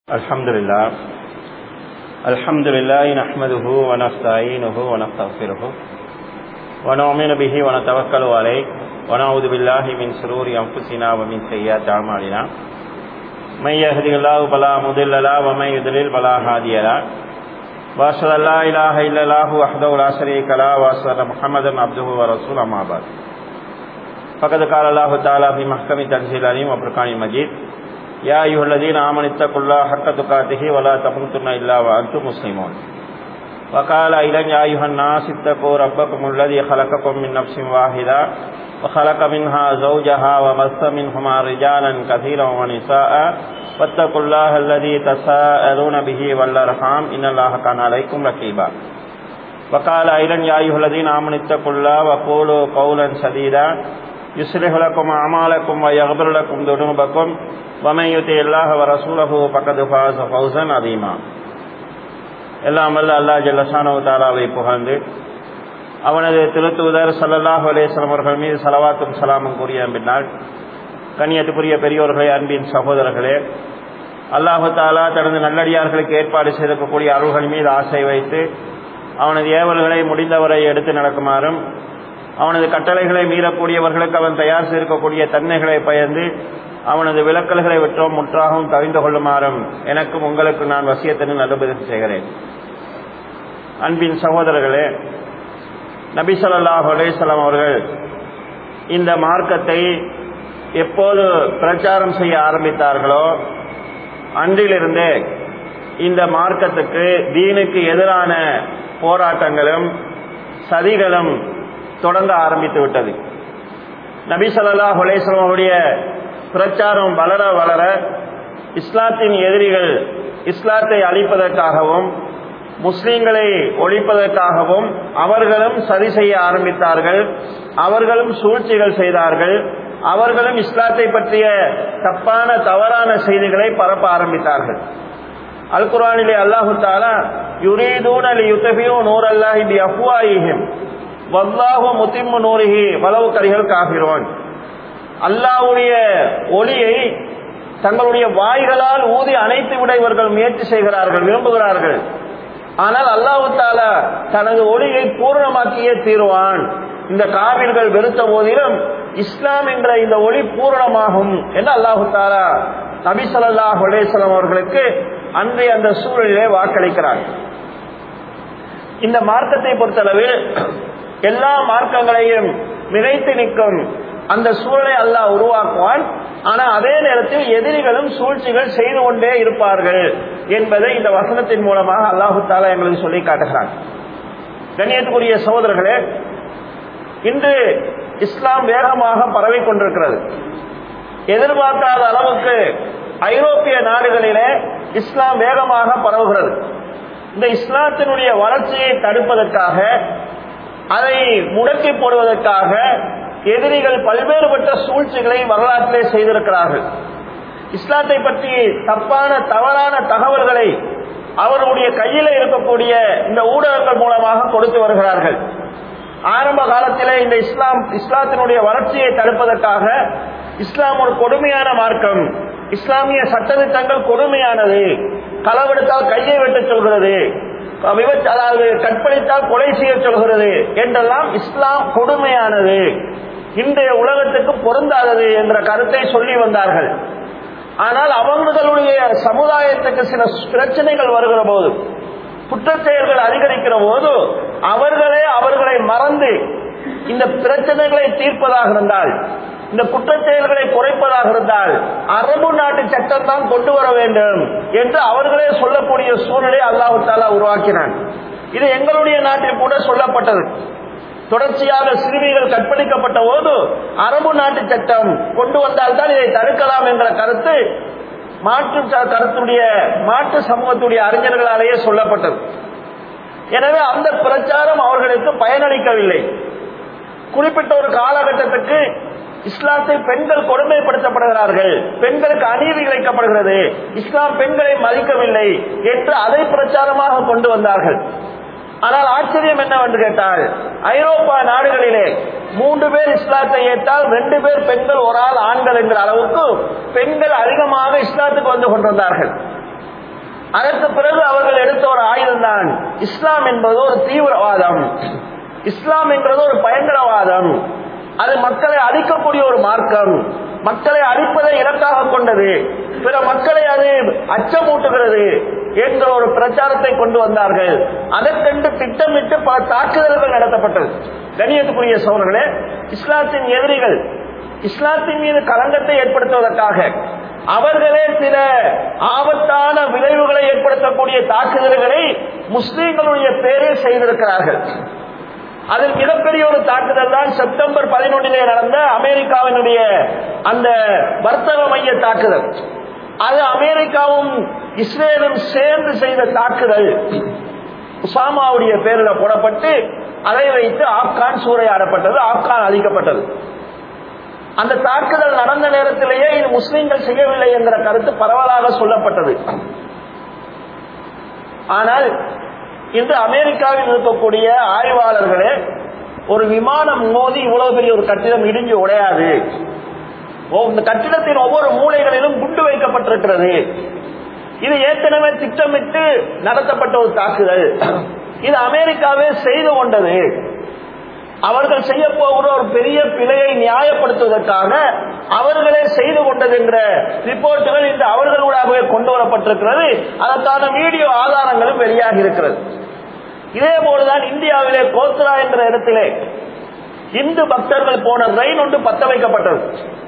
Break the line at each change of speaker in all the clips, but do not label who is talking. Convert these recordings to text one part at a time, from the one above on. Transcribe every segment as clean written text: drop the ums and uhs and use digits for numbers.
Alhamdulillah nahmaduhu wa nasta'inuhu wa nastaghfiruhu wa nu'minu bihi wa natawakkalu alayhi wa na'udhu billahi min shururi anfusina wa min sayyiati a'malina man yahdihillahu fala mudilla lahu wa man yudlil fala hadiya lahu wa ashhadu an la ilaha illallah wahdahu la sharika lahu wa ashhadu anna Muhammadan abduhu wa rasuluhu amma ba'd faqad qala Allahu ta'ala fi mahkami tanzil alim wa furqanil majid يا أيها الذين آمنوا اتقوا الله حق تقاته ولا تموتن إلا وأنتم مسلمون وقال أيضا يا أيها الناس اتقوا ربكم الذي خلقكم من نفس واحدة وخلق منها زوجها وبث منهما رجالا كثيرا ونساء واتقوا الله الذي تساءلون به والأرحام إن الله كان عليكم رقيبا وقال أيضا يا أيها الذين آمنوا اتقوا الله وقولوا قولا سديدا يصلح لكم أعمالكم ويغفر لكم ذنوبكم ومن يطع الله ورسوله فقد فاز فوزا عظيما. எல்லாம் வல்ல அல்லாஹ் ஜல்ல ஷானஹு தஆலாவை புகழ்ந்து அவனது திருத்தூதர் ஸல்லல்லாஹு அலைஹி வஸல்லம் அவர்கள் மீது ஸலவாத்தும் ஸலாமும் கூறிய பின்னால், கண்ணியத்துக்குரிய பெரியோர்களே, அன்பின் சகோதரர்களே, அல்லாஹ் தஆலா தனது நல்லடியார்களுக்கு ஏற்பாடு செய்திருக்கக்கூடிய அருள்கள் மீது ஆசை வைத்து அவனது ஏவல்களை முடிந்தவரை எடுத்து நடக்குமாறும், அவனது கட்டளைகளை மீறக்கூடியவர்களுக்கு அவன் தயார் செய்திருக்கக்கூடிய தன்மைகளை பயந்து அவனது விலக்கல்களை விட்டோம் முற்றாகவும் தவிந்து கொள்ளுமாறும் எனக்கும் உங்களுக்கு நான் வசியத்தின் நல்லுபதேசம் செய்கிறேன். அன்பின் சகோதரர்களே, நபி ஸல்லல்லாஹு அலைஹி வஸல்லம் அவர்கள் இந்த மார்க்கத்தை எப்போது பிரச்சாரம் செய்ய ஆரம்பித்தார்களோ அன்றிலிருந்தே இந்த மார்க்கத்துக்கு, தீனுக்கு எதிரான போராட்டங்களும் சதிகளும் தொடங்க ஆரம்பித்து விட்டது. நபி ஸல்லல்லாஹு அலைஹி வஸல்லம் அவருடைய பிரச்சாரம் வளர வளர இஸ்லாத்தின் எதிரிகள் இஸ்லாத்தை அழிப்பதற்காகவும் முஸ்லிம்களை ஒழிப்பதற்காகவும் அவர்களும் சதி செய்ய ஆரம்பித்தார்கள். அவர்களும் சூழ்ச்சிகள் செய்தார்கள். அவர்களும் இஸ்லாத்தை பற்றிய தப்பான தவறான செய்திகளை பரப்ப ஆரம்பித்தார்கள். அல் குர்ஆனிலே அல்லாஹ் தஆலா யுரீதூன லியுத்ஃபிஉ நூரல்லாஹி பிஅஃவாஹிஹிம் வல்லாஹு முத்திம்மு நூரிஹி வலவ் கரிஹல் காஃபிரூன், அல்லாஹ்வுடைய ஒளியை தங்களுடைய வாய்களால் ஊதி அணைத்து விட இவர்கள் முயற்சி செய்கிறார்கள், விரும்புகிறார்கள். ஆனால் அல்லாஹ் தஆலா தனது ஒளியை பூரணமாக்கியே தீருவான். இந்த காபிர்கள் வெறுத்த போதிலும் இஸ்லாம் என்ற இந்த ஒளி பூரணமாகும் என்று அல்லாஹ் தஆலா நபி ஸல்லல்லாஹு அலைஹி வஸல்லம் அவர்களுக்கு அன்றைய அந்த சூழலிலே வாக்களிக்கிறார். இந்த மார்க்கத்தை பொறுத்தளவில் எல்லா மார்க்கங்களையும் மிகைத்து நிற்கும் அந்த சூழலை அல்லாஹ் உருவாக்குவான். ஆனால் அதே நேரத்தில் எதிரிகளும் சூழ்ச்சிகள் செய்து கொண்டே இருப்பார்கள் என்பதை இந்த வசனத்தின் மூலமாக அல்லாஹு தஆலா எங்களுக்கு சொல்லி காட்டுகிறான். கண்ணியத்துக்குரிய சகோதரர்களே, இன்று இஸ்லாம் வேகமாக பரவி கொண்டிருக்கிறது. எதிர்பார்க்காத அளவுக்கு ஐரோப்பிய நாடுகளிலே இஸ்லாம் வேகமாக பரவுகிறது. இந்த இஸ்லாத்தினுடைய வளர்ச்சியை தடுப்பதற்காக, அதை முடக்கி போடுவதற்காக எதிரிகள் பல்வேறுபட்ட சூழ்ச்சிகளை வரலாற்றிலே செய்திருக்கிறார்கள். இஸ்லாத்தை பற்றி தப்பான தவறான தகவல்களை அவருடைய கையில் இருக்கக்கூடிய இந்த ஊடகங்கள் மூலமாக கொடுத்து வருகிறார்கள். ஆரம்ப காலத்திலே இந்த இஸ்லாத்தினுடைய வளர்ச்சியை தடுப்பதற்காக இஸ்லாம் ஒரு கொடுமையான மார்க்கம், இஸ்லாமிய சட்டதிட்டங்கள் கொடுமையானது, களவெடுத்தால் கையை வெட்ட சொல்கிறது, அதாவது கற்பழித்தால் கொலை செய்ய சொல்கிறது என்றெல்லாம் இஸ்லாம் கொடுமையானது, இன்றைய உலகத்துக்கு பொருந்தாதது என்ற கருத்தை சொல்லி வந்தார்கள். ஆனால் அவர்களுடைய சமுதாயத்துக்கு சில பிரச்சனைகள் வருகிற போது, குற்றச்செயல்கள் அதிகரிக்கிற போது அவர்களை மறந்து இந்த பிரச்சனைகளை தீர்ப்பதாக இருந்தால், இந்த குற்றச்செயல்களை குறைப்பதாக இருந்தால் அரபு நாட்டு சட்டம் தான் கொண்டு வர வேண்டும் என்று அவர்களே சொல்லக்கூடிய சூழ்நிலை அல்லாஹ் தஆலா உருவாக்கினான். இது எங்களுடைய நாட்டில் கூட சொல்லப்பட்டது. தொடர்ச்சியாக சிறுமிகள் கற்பழிக்கப்பட்ட போது அரபு நாட்டு சட்டம் கொண்டு வந்தால்தான் இதை தடுக்கலாம் என்ற கருத்து மாற்று சமூகத்துடைய அறிஞர்களாலேயே சொல்லப்பட்டது. எனவே அந்த பிரச்சாரம் அவர்களுக்கு பயனளிக்கவில்லை. குறிப்பிட்ட ஒரு காலகட்டத்துக்கு இஸ்லாத்தை பெண்கள் கொடுமைப்படுத்தப்படுகிறார்கள், பெண்களுக்கு அநீதி இழைக்கப்படுகிறது, இஸ்லாம் பெண்களை மதிக்கவில்லை என்று அதை பிரச்சாரமாக கொண்டு வந்தார்கள். ஆனால் ஆச்சரியம் என்னவென்று கேட்டால், ஐரோப்பா நாடுகளிலே 3 பேர் இஸ்லாத்தை ஏற்றால் 2 பேர் பெண்கள், ஒரு ஆள் ஆண்கள் என்கிற அளவுக்கு பெண்கள் அதிகமாக இஸ்லாத்துக்கு வந்து கொண்டிருந்தார்கள். அதற்கு பிறகு அவர்கள் எடுத்த ஒரு ஆயுதம் தான் இஸ்லாம் என்பது ஒரு தீவிரவாதம், இஸ்லாம் என்றது ஒரு பயங்கரவாதம், அது மக்களை அழிக்கக்கூடிய ஒரு மார்க்கம், மக்களை அழிப்பதை இலக்காக கொண்டது, பிற மக்களை அது அச்சமூட்டுகிறது என்ற ஒரு பிரச்சாரத்தை கொண்டு வந்தார்கள். அதற்கென்று திட்டமிட்டு பல தாக்குதல்கள் நடத்தப்பட்டது. கண்ணியத்துக்குரிய சகோதரர்களே, இஸ்லாத்தின் எதிரிகள் இஸ்லாத்தின் மீது களங்கத்தை ஏற்படுத்துவதற்காக அவர்களே சில ஆபத்தான விளைவுகளை ஏற்படுத்தக்கூடிய தாக்குதல்களை முஸ்லிம்களுடைய பேரில் செய்திருக்கிறார்கள். அதில் மிகப்பெரிய ஒரு தாக்குதல் தான் செப்டம்பர் 11 நடந்த அமெரிக்காவினுடைய அந்த வர்த்தக மைய தாக்குதல். அது அமெரிக்காவும் இஸ்ரேலும் சேர்ந்து செய்த தாக்குதல். உசாமாவுடைய பேரில் போடப்பட்டு அதை வைத்து ஆப்கான் சூறையாடப்பட்டது, ஆப்கான் அழிக்கப்பட்டது. அந்த தாக்குதல் நடந்த நேரத்திலேயே இது முஸ்லிம்கள் செய்யவில்லை என்கிற கருத்து பரவலாக சொல்லப்பட்டது. ஆனால் இன்று அமெரிக்காவில் இருக்கக்கூடிய ஆய்வாளர்களே, ஒரு விமானம் மோதி இவ்வளவு பெரிய ஒரு கட்டிடம் இடிஞ்சு உடையாது, இந்த கட்டிடத்தின் ஒவ்வொரு மூலைகளிலும் குண்டு வைக்கப்பட்டிருக்கிறது, இது ஏற்கனவே திட்டமிட்டு நடத்தப்பட்ட ஒரு தாக்குதல், இது அமெரிக்காவே செய்து கொண்டது, அவர்கள் செய்ய போகிற ஒரு பெரிய பிழையை நியாயப்படுத்துவதற்காக அவர்களே செய்து கொண்டது என்ற ரிப்போர்ட்டுகள் இன்று அவர்களூடாகவே கொண்டு வரப்பட்டிருக்கிறது. அதற்கான வீடியோ ஆதாரங்களும் வெளியாகி இருக்கிறது. இதே போலதான் இந்தியாவிலே கோத்ரா என்ற இடத்திலே இந்து பக்தர்கள் போன ரயில் ஒன்று பத்த வைக்கப்பட்டது.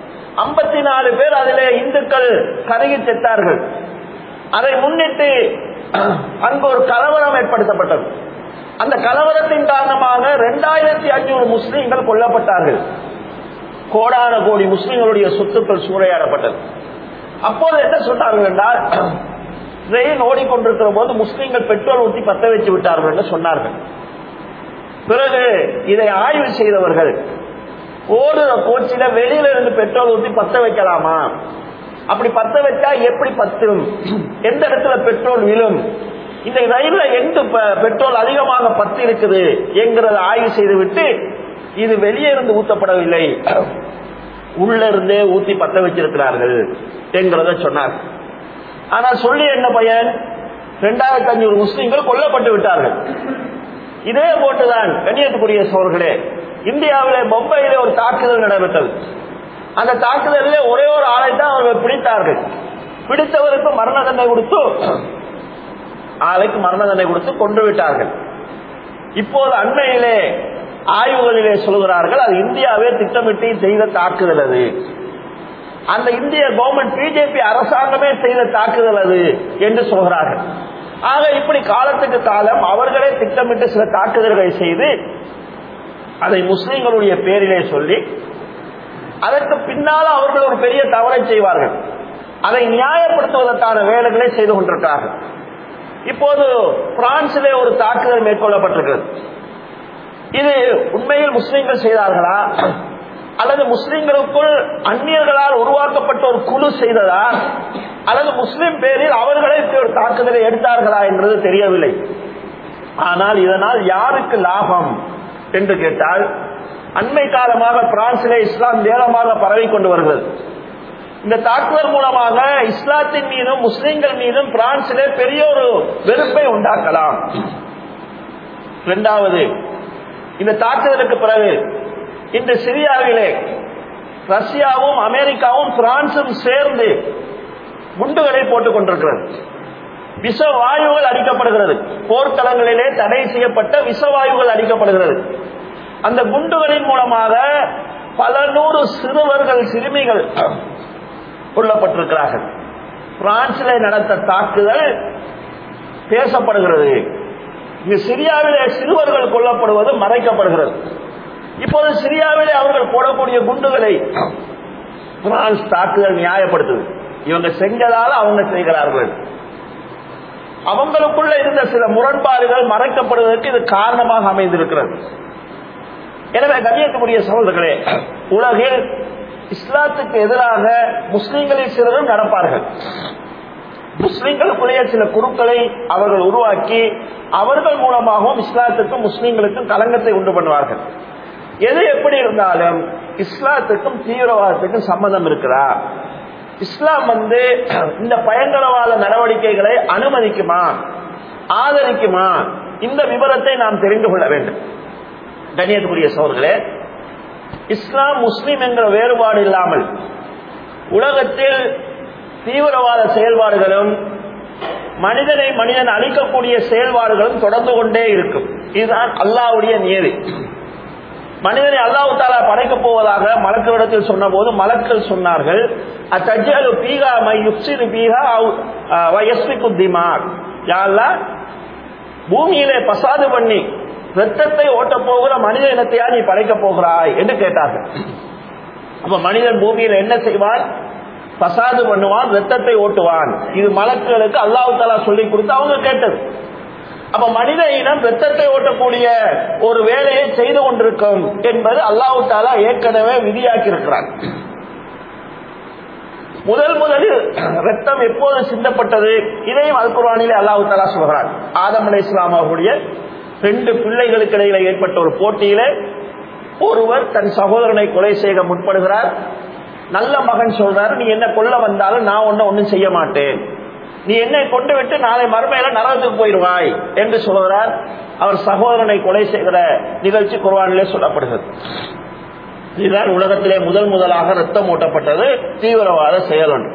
54 பேர் அதிலே இந்துக்கள் கருகி செத்தார்கள். அதை முன்னிட்டு அங்கு ஒரு கலவரம் ஏற்படுத்தப்பட்டது. அந்த கலவரத்தின் காரணமாக 2500 முஸ்லிம்கள் கொல்லப்பட்டார்கள். கோடான கோடி முஸ்லிம்களுடைய சொத்துக்கள் சூறையாடப்பட்டது. அப்போது என்ன சொன்னார்கள் என்றால், ரயில் ஓடிக்கொண்டிருக்கிற போது முஸ்லிம்கள் பெட்ரோல் ஊற்றி பத்த வச்சு விட்டார்கள் என்று சொன்னார்கள். பிறகு இதை ஆய்வு செய்தவர்கள், ஓடுற கோச்சில வெளியில இருந்து பெட்ரோல் ஊற்றி பத்த வைக்கலாமா, அப்படி பத்த வச்சா எப்படி பத்தும், எந்த இடத்துல பெட்ரோல் விழும், இந்த ரயில்ல எங்கு பெட்ரோல் அதிகமாக பத்து இருக்குது என்கிறத ஆய்வு செய்துவிட்டு, இது வெளியே இருந்து ஊற்றப்படவில்லை, உள்ள இருந்தே ஊத்தி பத்த வச்சிருக்கிறார்கள் என்கிறத சொன்னார். ஆனால் சொல்லி என்ன பயன், 2500 முஸ்லிம்கள் கொல்லப்பட்டு விட்டார்கள். இதே போட்டுதான் கண்ணியத்துக்குரிய சோர்களே, இந்தியாவிலே பொம்பையிலே ஒரு தாக்குதல் நடைபெற்றது. அந்த தாக்குதலில் ஒரே ஒரு ஆளை தான் அவர்கள் பிடித்தார்கள். பிடித்தவருக்கு மரண தண்டனை கொடுத்து, ஆளுக்கு மரண தண்டனை கொடுத்து கொன்று விட்டார்கள். இப்போது அண்மையிலே ஆய்வுகளிலே சொல்கிறார்கள், அது இந்தியாவே திட்டமிட்டு செய்த தாக்குதல், அது அந்த இந்திய கவர்மெண்ட் பிஜேபி அரசாங்கமே செய்த தாக்குதல் அது என்று சொல்கிறார்கள். ஆக இப்படி காலத்துக்கு காலம் அவர்களே திட்டமிட்டு சில தாக்குதல்களை செய்து அதை முஸ்லிம்களுடைய பேரிலே சொல்லி, அதற்கு பின்னால அவர்கள் ஒரு பெரிய தவறை செய்வார்கள், அதை நியாயப்படுத்துவதற்கான வேலைகளை செய்து கொண்டிருக்கிறார்கள். இப்போது பிரான்சிலே ஒரு தாக்குதல் மேற்கொள்ளப்பட்டிருக்கிறது. இது உண்மையில் முஸ்லிம்கள் செய்தார்களா அல்லது முஸ்லிம்களுக்குள் அந்நியர்களால் உருவாக்கப்பட்ட ஒரு குழு செய்ததா அல்லது முஸ்லிம் பேரில் அவர்களே ஒரு தாக்குதலை எடுத்தார்களா என்றது தெரியவில்லை. ஆனால் இதனால் யாருக்கு லாபம் என்று கேட்டால், அண்மை காலமாக பிரான்சிலே இஸ்லாம் வேகமாக பரவி கொண்டு வருகிறது. இந்த தாக்குதல் மூலமாக இஸ்லாத்தின் மீதும் முஸ்லிம்கள் மீதும் பிரான்சிலே பெரிய ஒரு வெறுப்பை உண்டாக்கலாம். இரண்டாவது, இந்த தாக்குதலுக்கு பிறகு இந்த சிரியாவிலே ரஷ்யாவும் அமெரிக்காவும் பிரான்சும் சேர்ந்து குண்டுகளை போட்டுக் கொண்டிருக்கிறது. விஷவாயுகள் அடிக்கப்படுகிறது. போர்க்களங்களிலே தடை செய்யப்பட்ட விஷவாயுகள் அடிக்கப்படுகிறது. அந்த குண்டுகளின் மூலமாக பல நூறு சிறுவர்கள் சிறுமிகள் கொல்லப்பட்டிருக்கிறார்கள். பிரான்சிலே நடத்த தாக்குதல் பேசப்படுகிறது. இங்கு சிரியாவிலே சிறுவர்கள் கொல்லப்படுவது மறைக்கப்படுகிறது. இப்போது சிரியாவிலே அவர்கள் போடக்கூடிய குண்டுகளை பிரான்ஸ் தாக்குதல் நியாயப்படுத்துது. இவங்க செஞ்சதால அவங்க செய்கிறார்கள். அவங்களுக்குள்ள இருந்த சில முரண்பாடுகள் மறைக்கப்படுவதற்கு இது காரணமாக அமைந்திருக்கிறது. எனவே கண்ணியத்துக்குரிய சகோதரர்களே, உலகில் இஸ்லாத்துக்கு எதிராக முஸ்லிம்களில் சிலரும் நடப்பார்கள். முஸ்லிம்களுக்குள்ளே சில குழுக்களை அவர்கள் உருவாக்கி அவர்கள் மூலமாகவும் இஸ்லாத்துக்கும் முஸ்லிம்களுக்கும் கலங்கத்தை உண்டு பண்ணுவார்கள். எது எப்படி இருந்தாலும் இஸ்லாத்துக்கும் தீவிரவாதத்துக்கும் சம்பந்தம் இருக்கிறா,
இஸ்லாம் இந்த பயங்கரவாத நடவடிக்கைகளை அனுமதிக்குமா, ஆதரிக்குமா? இந்த விவரத்தை நாம் தெரிந்து கொள்ள வேண்டும். கண்ணியத்துக்குரிய சகோதரர்களே, இஸ்லாம் முஸ்லிம் என்ற வேறுபாடு இல்லாமல் உலகத்தில் தீவிரவாத செயல்பாடுகளும் மனிதன் அழிக்கக்கூடிய செயல்பாடுகளும் தொடர்ந்து கொண்டே இருக்கும். இதுதான் அல்லாஹ்வுடைய நியதி. மனிதனை அல்லாஹ் தஆலா படைக்கப் போவதாக மலக்குகளிடத்தில் சொன்ன போது மலக்குகள் சொன்னார்கள், அத்தஜ்அலு ஃபீஹா மை யுஃப்ஸிது ஃபீஹா வ யஸ்ஃபிகு திமா. யா அல்லாஹ், பூமியிலே பசாது பண்ணி ரத்தத்தை ஓட்ட போகிற மனித இனத்தையா நீ படைக்க போகிறாய் என்று கேட்டார்கள். அப்ப மனிதன் பூமியில என்ன செய்வான்? பசாது பண்ணுவான், ரத்தத்தை ஓட்டுவான். இது மலக்குகளுக்கு அல்லாஹ் தஆலா சொல்லி கொடுத்து அவங்க கேட்டது. அப்ப மனித இனம் ரத்தத்தை ஓட்டக்கூடிய ஒரு வேலையை செய்து கொண்டிருக்கும் என்பது அல்லாஹ் தஆலா ஏற்கனவே விதியாக்கி இருக்கிறார். முதலில் ரத்தம் எப்போது சிந்தப்பட்டது? இதையும் அல் குர்ஆனிலே அல்லாஹ் தஆலா சொல்கிறார். ஆதம் அலைஹிஸ்ஸலாம் அவர்களுடைய 2 பிள்ளைகளுக்கு இடையில ஏற்பட்ட ஒரு போட்டியிலே ஒருவர் தன் சகோதரனை கொலை செய்ய முற்படுகிறார். நல்ல மகன் சொல்றாரு, நீ என்ன கொல்ல வந்தாலும் நான் ஒன்னும் செய்ய மாட்டேன், நீ என்னை கொண்டு விட்டு நாளை மறுமையில நரகத்துக்கு போயிடுவாய் என்று சொல்கிறார். அவர் சகோதரனை கொலை செய்கிற நிகழ்ச்சி குர்ஆனிலே சொல்லப்படுகிறது. இதுதான் உலகத்திலே முதலாக ரத்தம் ஊட்டப்பட்டது தீவிரவாத செயல் ஒன்று.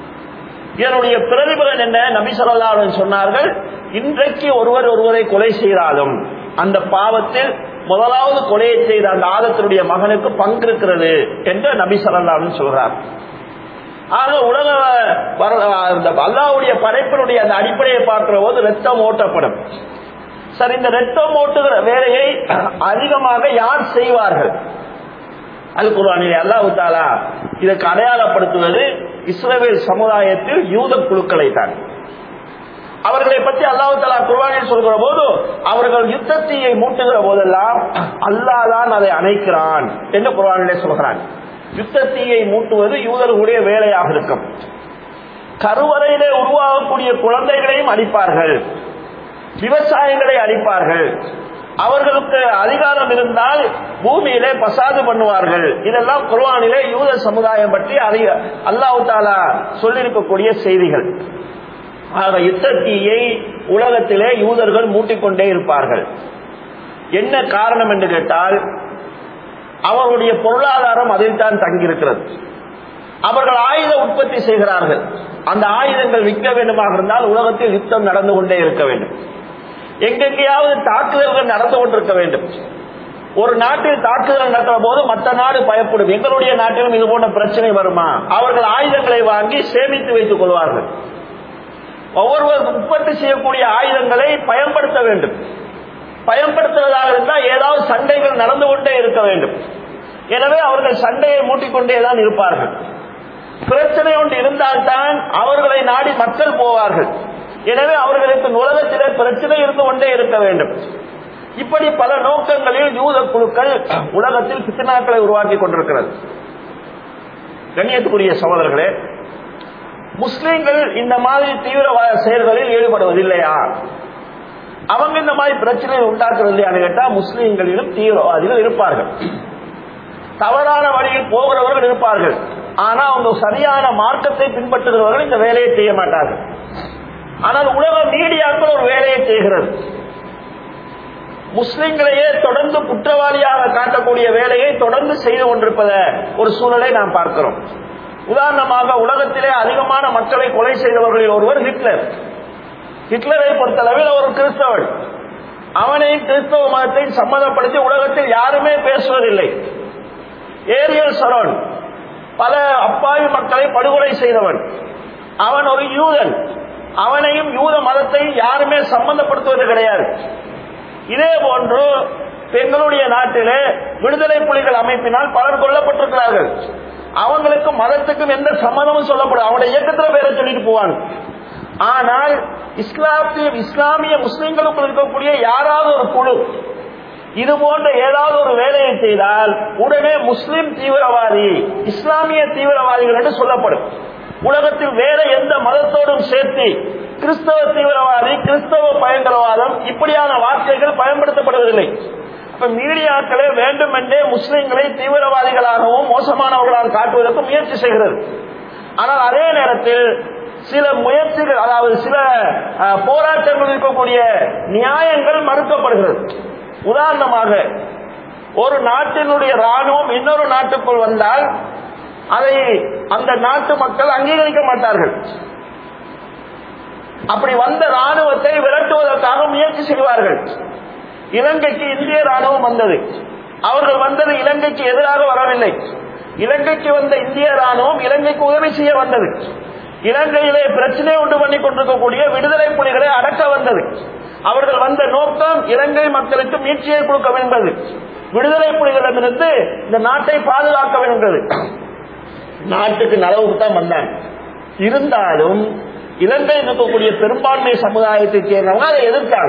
இதனுடைய பிரதிபலன் என்ன? நபி ஸல்லல்லாஹு அலைஹி வஸல்லம் சொன்னார்கள், இன்றைக்கு ஒருவரை கொலை செய்தாலும் அந்த பாவத்தில் முதலாவது கொலையை செய்த அந்த ஆதத்தினுடைய மகனுக்கு பங்கு இருக்கிறது என்று நபி ஸல்லல்லாஹு அலைஹி வஸல்லம் சொல்றார். ஆக உலக அல்லாஹ்வுடைய படைப்பினுடைய அந்த அடிப்படையை பார்க்கிற போது ரத்தம் ஓட்டப்படும். சரி, இந்த ரத்தம் ஓட்டுகிற வேலையை அதிகமாக யார் செய்வார்கள்? அல் குர்ஆனிலே அல்லாஹ் தஆலா இதற்கு அடையாளப்படுத்துவது இஸ்ரவேல் சமுதாயத்தில் யூத குழுக்களை தான். அவர்களை பற்றி அல்லாஹ் தஆலா குர்ஆனில் சொல்கிற போது அவர்கள் யுத்தத்தீயை மூட்டுகிற போதெல்லாம் அல்லாஹ் தான் அதை அணைக்கிறான் என்று குர்ஆனிலே சொல்கிறான். யுத்தத்தீயை மூட்டுவது யூதர்களுடைய வேலையாக இருக்கும். கருவறையிலே உருவாகக்கூடிய குழந்தைகளையும் அழிப்பார்கள், விவசாயங்களை அழிப்பார்கள், அவர்களுக்கு அதிகாரம் இருந்தால் பூமியிலே பசாது பண்ணுவார்கள். இதெல்லாம் குர்ஆனிலே யூத சமுதாயம் பற்றி அல்லாஹ் தஆலா சொல்லியிருக்கக்கூடிய செய்திகள். ஆக யுத்தத்தீயை உலகத்திலே யூதர்கள் மூட்டிக்கொண்டே இருப்பார்கள். என்ன காரணம் என்று கேட்டால், அவர்களுடைய பொருளாதாரம் அதில் தான் தங்கியிருக்கிறது. அவர்கள் ஆயுத உற்பத்தி செய்கிறார்கள். அந்த ஆயுதங்கள் விற்க வேண்டுமாக இருந்தால் உலகத்தில் யுத்தம் நடந்து கொண்டே இருக்க வேண்டும். எங்கெங்கேயாவது தாக்குதல்கள் நடந்து கொண்டிருக்க வேண்டும். ஒரு நாட்டில் தாக்குதல் நடத்துற போது மற்ற நாடு பயப்படும், எங்களுடைய நாட்டிலும் இது போன்ற பிரச்சனை வருமா? அவர்கள் ஆயுதங்களை வாங்கி சேமித்து வைத்துக் கொள்வார்கள். ஒவ்வொருவர் உற்பத்தி செய்யக்கூடிய ஆயுதங்களை பயன்படுத்த வேண்டும். பயன்படுத்துவதாக இருந்தால் ஏதாவது சண்டைகள் நடந்து கொண்டே இருக்க வேண்டும். எனவே அவர்கள் சண்டையை மூட்டிக்கொண்டேதான் இருப்பார்கள். பிரச்சனை ஒன்று இருந்தால்தான் அவர்களை நாடி மக்கள் போவார்கள். எனவே அவர்களுக்கு உலகத்திலே பிரச்சனை இருந்து கொண்டே இருக்க வேண்டும். இப்படி பல நோக்கங்களில் யூத குழுக்கள் உலகத்தில் ஃபித்னாக்களை உருவாக்கி கொண்டிருக்கிறது. கண்ணியத்துக்குரிய சகோதரர்களே, முஸ்லிம்கள் இந்த மாதிரி தீவிரவாத செயல்களில் ஈடுபடுவதில்லையா? அவங்க இந்த மாதிரி பிரச்சனையை உண்டாக்குறது இல்லையான்னு கேட்டா, முஸ்லிம்களிலும் தீவிரவாதிகள் இருப்பார்கள், தவறான வழியில் போகிறவர்கள் இருப்பார்கள். ஆனா அவங்க சரியான மார்க்கத்தை பின்பற்றுகிறவர்கள் இந்த வேலையை செய்ய மாட்டார்கள். ஆனால் உலக மீடியாக்கள் ஒரு வேலையை செய்கிறது. முஸ்லிம்களையே தொடர்ந்து குற்றவாளியாக காட்டக்கூடிய வேலையை தொடர்ந்து செய்து கொண்டிருப்பத ஒரு சூழலை நாம் பார்க்கிறோம். உதாரணமாக, உலகத்திலே அதிகமான மக்களை கொலை செய்தவர்களில் ஒருவர் ஹிட்லர். ஹிட்லரை பொறுத்தளவில் ஒரு கிறிஸ்தவன். அவனையும் கிறிஸ்தவ மதத்தை சம்மதப்படுத்தி உலகத்தில் யாருமே பேசுவதில்லை. ஏரியல் ஷரோன் பல அப்பாவி மக்களை படுகொலை செய்தவன். அவன் ஒரு யூதன். அவனையும் யூத மதத்தை யாருமே சம்பந்தப்படுத்துவது கிடையாது. இதே போன்று எங்களுடைய நாட்டிலே விடுதலை புலிகள் அமைப்பினால் பலர் கொல்லப்பட்டிருக்கிறார்கள். அவங்களுக்கு மதத்துக்கும் எந்த சம்மதமும் சொல்லப்படும், அவனுடைய இயக்கத்தில் பேரை சொல்லிட்டு போவாங்க. ஆனால் இஸ்லாமிய முஸ்லிம்களுக்கு இருக்கக்கூடிய யாராவது ஒரு குழு இது போன்ற ஏதாவது ஒரு வேலையை செய்தால் உடனே முஸ்லிம் தீவிரவாதி, இஸ்லாமிய தீவிரவாதிகள் என்று சொல்லப்படும். உலகத்தில் வேற எந்த மதத்தோடும் சேர்த்து கிறிஸ்தவ தீவிரவாதி, கிறிஸ்தவ பயங்கரவாதம் இப்படியான வார்த்தைகள் பயன்படுத்தப்படுவதில்லை. இப்ப மீடியாக்களே வேண்டுமென்றே முஸ்லிம்களை தீவிரவாதிகளாகவும் மோசமானவர்களாக காட்டுவதற்கு முயற்சி செய்கிறது. ஆனால் அதே நேரத்தில் சில முயற்சிகள், அதாவது சில போராட்டங்கள் இருக்கக்கூடிய நியாயங்கள் மறுக்கப்படுகிறது. உதாரணமாக, ஒரு நாட்டினுடைய ராணுவம் இன்னொரு நாட்டுக்குள் வந்தால் அதை அந்த நாட்டு மக்கள் அங்கீகரிக்க மாட்டார்கள். அப்படி வந்த ராணுவத்தை விரட்டுவதற்காக முயற்சி செய்வார்கள். இலங்கைக்கு இந்திய ராணுவம் வந்தது. அவர்கள் வந்தது இலங்கைக்கு எதிராக வரவில்லை. இலங்கைக்கு வந்த இந்திய ராணுவம் இலங்கைக்கு உதவி செய்ய வந்தது. இலங்கையிலே பிரச்சனை உண்டு பண்ணி கொண்டிருக்கக்கூடிய விடுதலை புலிகளை அடக்க வந்தது. அவர்கள் வந்த நோக்கம் இலங்கை மக்களுக்கு மீட்சியை கொடுக்க வேண்டது, விடுதலை புலிகளிடமிருந்து இந்த நாட்டை பாதுகாக்க வேண்டது. நாட்டுக்கு நலவுக்கு தான் வந்தாங்க. இருந்தாலும் இலங்கையில் இருக்கக்கூடிய பெரும்பான்மை சமுதாயத்தை சேர்ந்தவங்க அதை எதிர்த்தாங்க.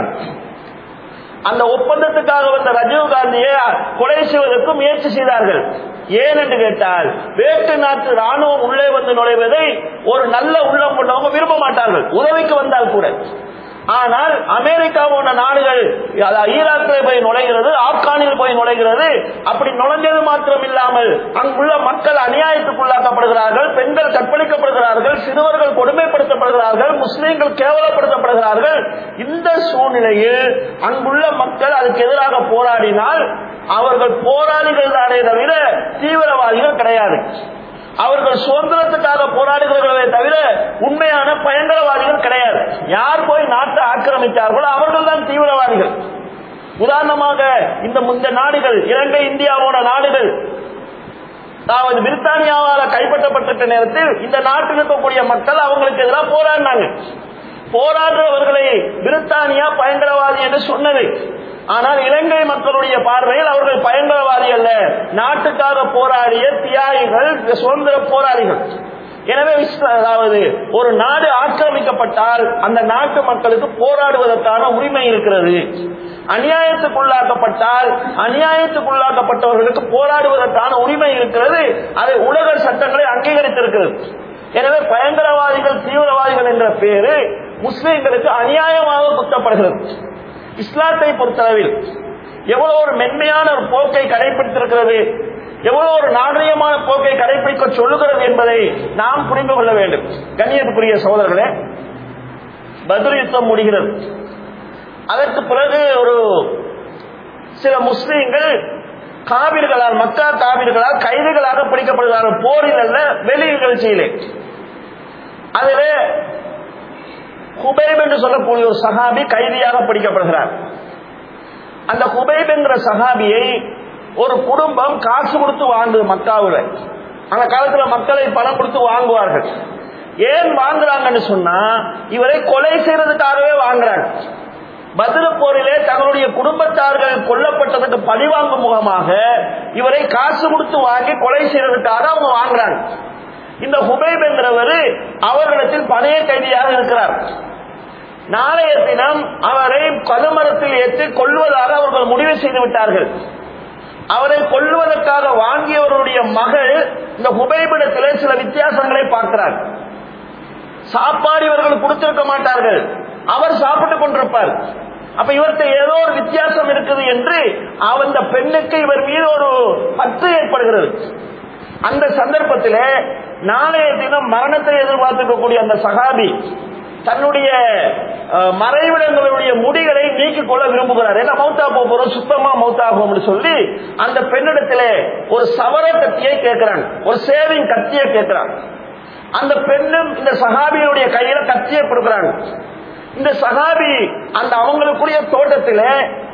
அந்த ஒப்பந்தத்துக்காக வந்த ராஜீவ் காந்தியை கொலை செய்வதற்கு முயற்சி செய்தார்கள். ஏன் என்று கேட்டால், வேற்று நாட்டு ராணுவம் உள்ளே வந்து நுழைவதை ஒரு நல்ல உள்ளம் கொண்டவங்க விரும்ப மாட்டார்கள், உதவிக்கு வந்தால் கூட. ஆனால் அமெரிக்கா போன்ற நாடுகள் ஈராக்கில் போய் நுழைகிறது, ஆப்கானில் போய் நுழைகிறது. அப்படி நுழைஞ்சது மாத்திரம் இல்லாமல் அங்குள்ள மக்கள் அநியாயத்துக்குள்ளாக்கப்படுகிறார்கள், பெண்கள் கற்பழிக்கப்படுகிறார்கள், சிறுவர்கள் கொடுமைப்படுத்தப்படுகிறார்கள், முஸ்லீம்கள் கேவலப்படுத்தப்படுகிறார்கள். இந்த சூழ்நிலையில் அங்குள்ள மக்கள் அதுக்கு எதிராக போராடினால் அவர்கள் போராளிகள் தானே தவிர தீவிரவாதிகள் கிடையாது. அவர்கள் சுதந்திரத்துக்காக போராடுகிறவர்களே தவிர உண்மையான பயங்கரவாதிகள் கிடையாது. யார் போய் நாட்டை ஆக்கிரமித்தார்களோ அவர்கள் தான் தீவிரவாதிகள். உதாரணமாக இந்த நாடுகள், இலங்கை, இந்தியாவோட நாடுகள், அதாவது பிரித்தானியாவால் கைப்பற்றப்பட்ட நேரத்தில் இந்த நாட்டில் இருக்கக்கூடிய மக்கள் அவங்களுக்கு எதிராக போராடினாங்க. போராடுறவர்களை பிரித்தானியா பயங்கரவாதி என்று சொன்னது. ஆனால் இலங்கை மக்களுடைய பார்வையில் அவர்கள் பயங்கரவாதி அல்ல, நாட்டுக்காக போராடிய தியாகிகள், சுதந்திர போராளிகள். எனவே அதாவது ஒரு நாடு ஆக்கிரமிக்கப்பட்டால் அந்த நாட்டு மக்களுக்கு போராடுவதற்கான உரிமை இருக்கிறது. அநியாயத்துக்குள்ளாக்கப்பட்டால் அநியாயத்துக்குள்ளாக்கப்பட்டவர்களுக்கு போராடுவதற்கான உரிமை இருக்கிறது. அதை உலக சட்டங்களை அங்கீகரித்திருக்கிறது. எனவே பயங்கரவாதிகள், தீவிரவாதிகள் என்ற பெயரு முஸ்லிம்களுக்கு அநியாயமாக குத்தப்படுகிறது. இஸ்லாத்தை பொறுத்தளவில் எவ்வளவு ஒரு மென்மையான ஒரு போக்கை கடைபிடித்திருக்கிறது, எவ்வளவு ஒரு நாகரிகமான போக்கை கடைபிடிக்க சொல்லுகிறது என்பதை நாம் புரிந்து கொள்ள வேண்டும். கண்ணியத்துக்குரிய சகோதரர்களே, பத்ர் யுத்தம் முடிகிறது. அதற்கு பிறகு ஒரு சில முஸ்லிம்கள் காபிர்களால், மக்கா காபிர்களால் கைதிகளாக பிடிக்கப்படுகிறார்கள். போரில் அல்ல, வெளி நிகழ்ச்சியிலே. அதிலே ஹுபைப் என்று சொல்லக்கூடிய ஒரு சஹாபி கைதியாக பிடிக்கப்படுகிறார். அந்த ஹுபைப் என்கிற சஹாபியை ஒரு குடும்பம் காசு கொடுத்து வாங்குது மக்காவில். அந்த காலத்தில் மக்களை பணம் கொடுத்து வாங்குவார்கள். ஏன் வாங்குறாங்கன்னு சொன்னா, இவரை கொலை செய்யறதுக்காகவே வாங்குறாங்க. பத்ர் போரிலே தங்களுடைய குடும்பத்தார்கள் கொல்லப்பட்டதுக்கு பழிவாங்கும் முகமாக இவரை காசு கொடுத்து வாங்கி கொலை செய்யறதுக்காக அவங்க வாங்குறாங்க. இந்த ஹுபைப் என்கிறவர் அவர்களிடத்தில் பணைய கைதியாக இருக்கிறார். நாளைய தினம் அவரை கழுமரத்தில் ஏற்றி கொல்வதாக அவர்கள் முடிவு செய்து விட்டார்கள். அவரை கொல்லுவதற்காக வாங்கியவருடைய மகள் இந்த ஹுபைபிடத்திலே சில வித்தியாசங்களை பார்க்கிறார். சாப்பாடு இவர்கள் கொடுத்திருக்க மாட்டார்கள், அவர் சாப்பிட்டுக் கொண்டிருப்பார். அப்ப இவர்கிட்ட ஏதோ ஒரு வித்தியாசம் இருக்குது என்று அந்த பெண்ணுக்கு இவர் மீது ஒரு பற்று ஏற்படுகிறது. அந்த சந்தர்ப்பத்தில் நாளைய தினம் மரணத்தை எதிர்பார்த்திருக்கக்கூடிய அந்த சஹாபி தன்னுடைய மறைவிடங்களுடைய முடிகளை நீக்கிக் கொள்ள விரும்புகிறார். ஏன்னா மௌத்தா போறோம், சுத்தமா மௌத்தாகும் சொல்லி அந்த பெண்ணிடத்திலே ஒரு சவர கத்தியை கேட்கிறான், ஒரு சேவிங் கத்தியை கேட்கிறான். அந்த பெண்ணும் இந்த சஹாபியுடைய கையில கத்தியை கொடுக்கிறாங்க. இந்த சஹாபி அந்த அவங்களுக்குரிய தோட்டத்திலே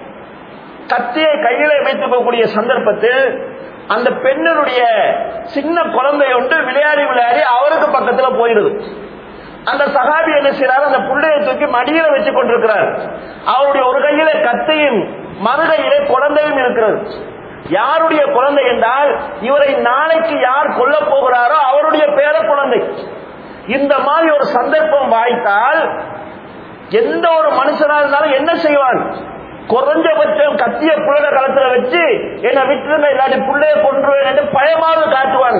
கத்தியை கையில வைத்திருக்கக்கூடிய சந்தர்ப்பத்தில் அந்த பெண்ணுடைய சின்ன குழந்தை ஒன்று விளையாடி விளையாடி அவருக்கு பக்கத்துல போயிடுது. அந்த சஹாபி என்ன செய்யறாரு, அந்த புள்ளையை தூக்கி மடியில வச்சு கொண்டிருக்கிறார். அவருடைய ஒரு கையில கத்தியும் மறு கையிலே குழந்தையும் இருக்கிறது. யாருடைய குழந்தை என்றால், இவரை நாளைக்கு யார் கொல்ல போகிறாரோ அவருடைய பேர குழந்தை. இந்த மாதிரி ஒரு சந்தர்ப்பம் வாய்த்தால் எந்த ஒரு மனுஷனா இருந்தாலும் என்ன செய்வான், குறைஞ்சபட்சம் கத்திய புள்ளட களத்துல வச்சு என்ன விட்டுருங்க, இல்லாட்டி புள்ளைய கொன்றுவேன் என்று பயமாக காட்டுவாங்க.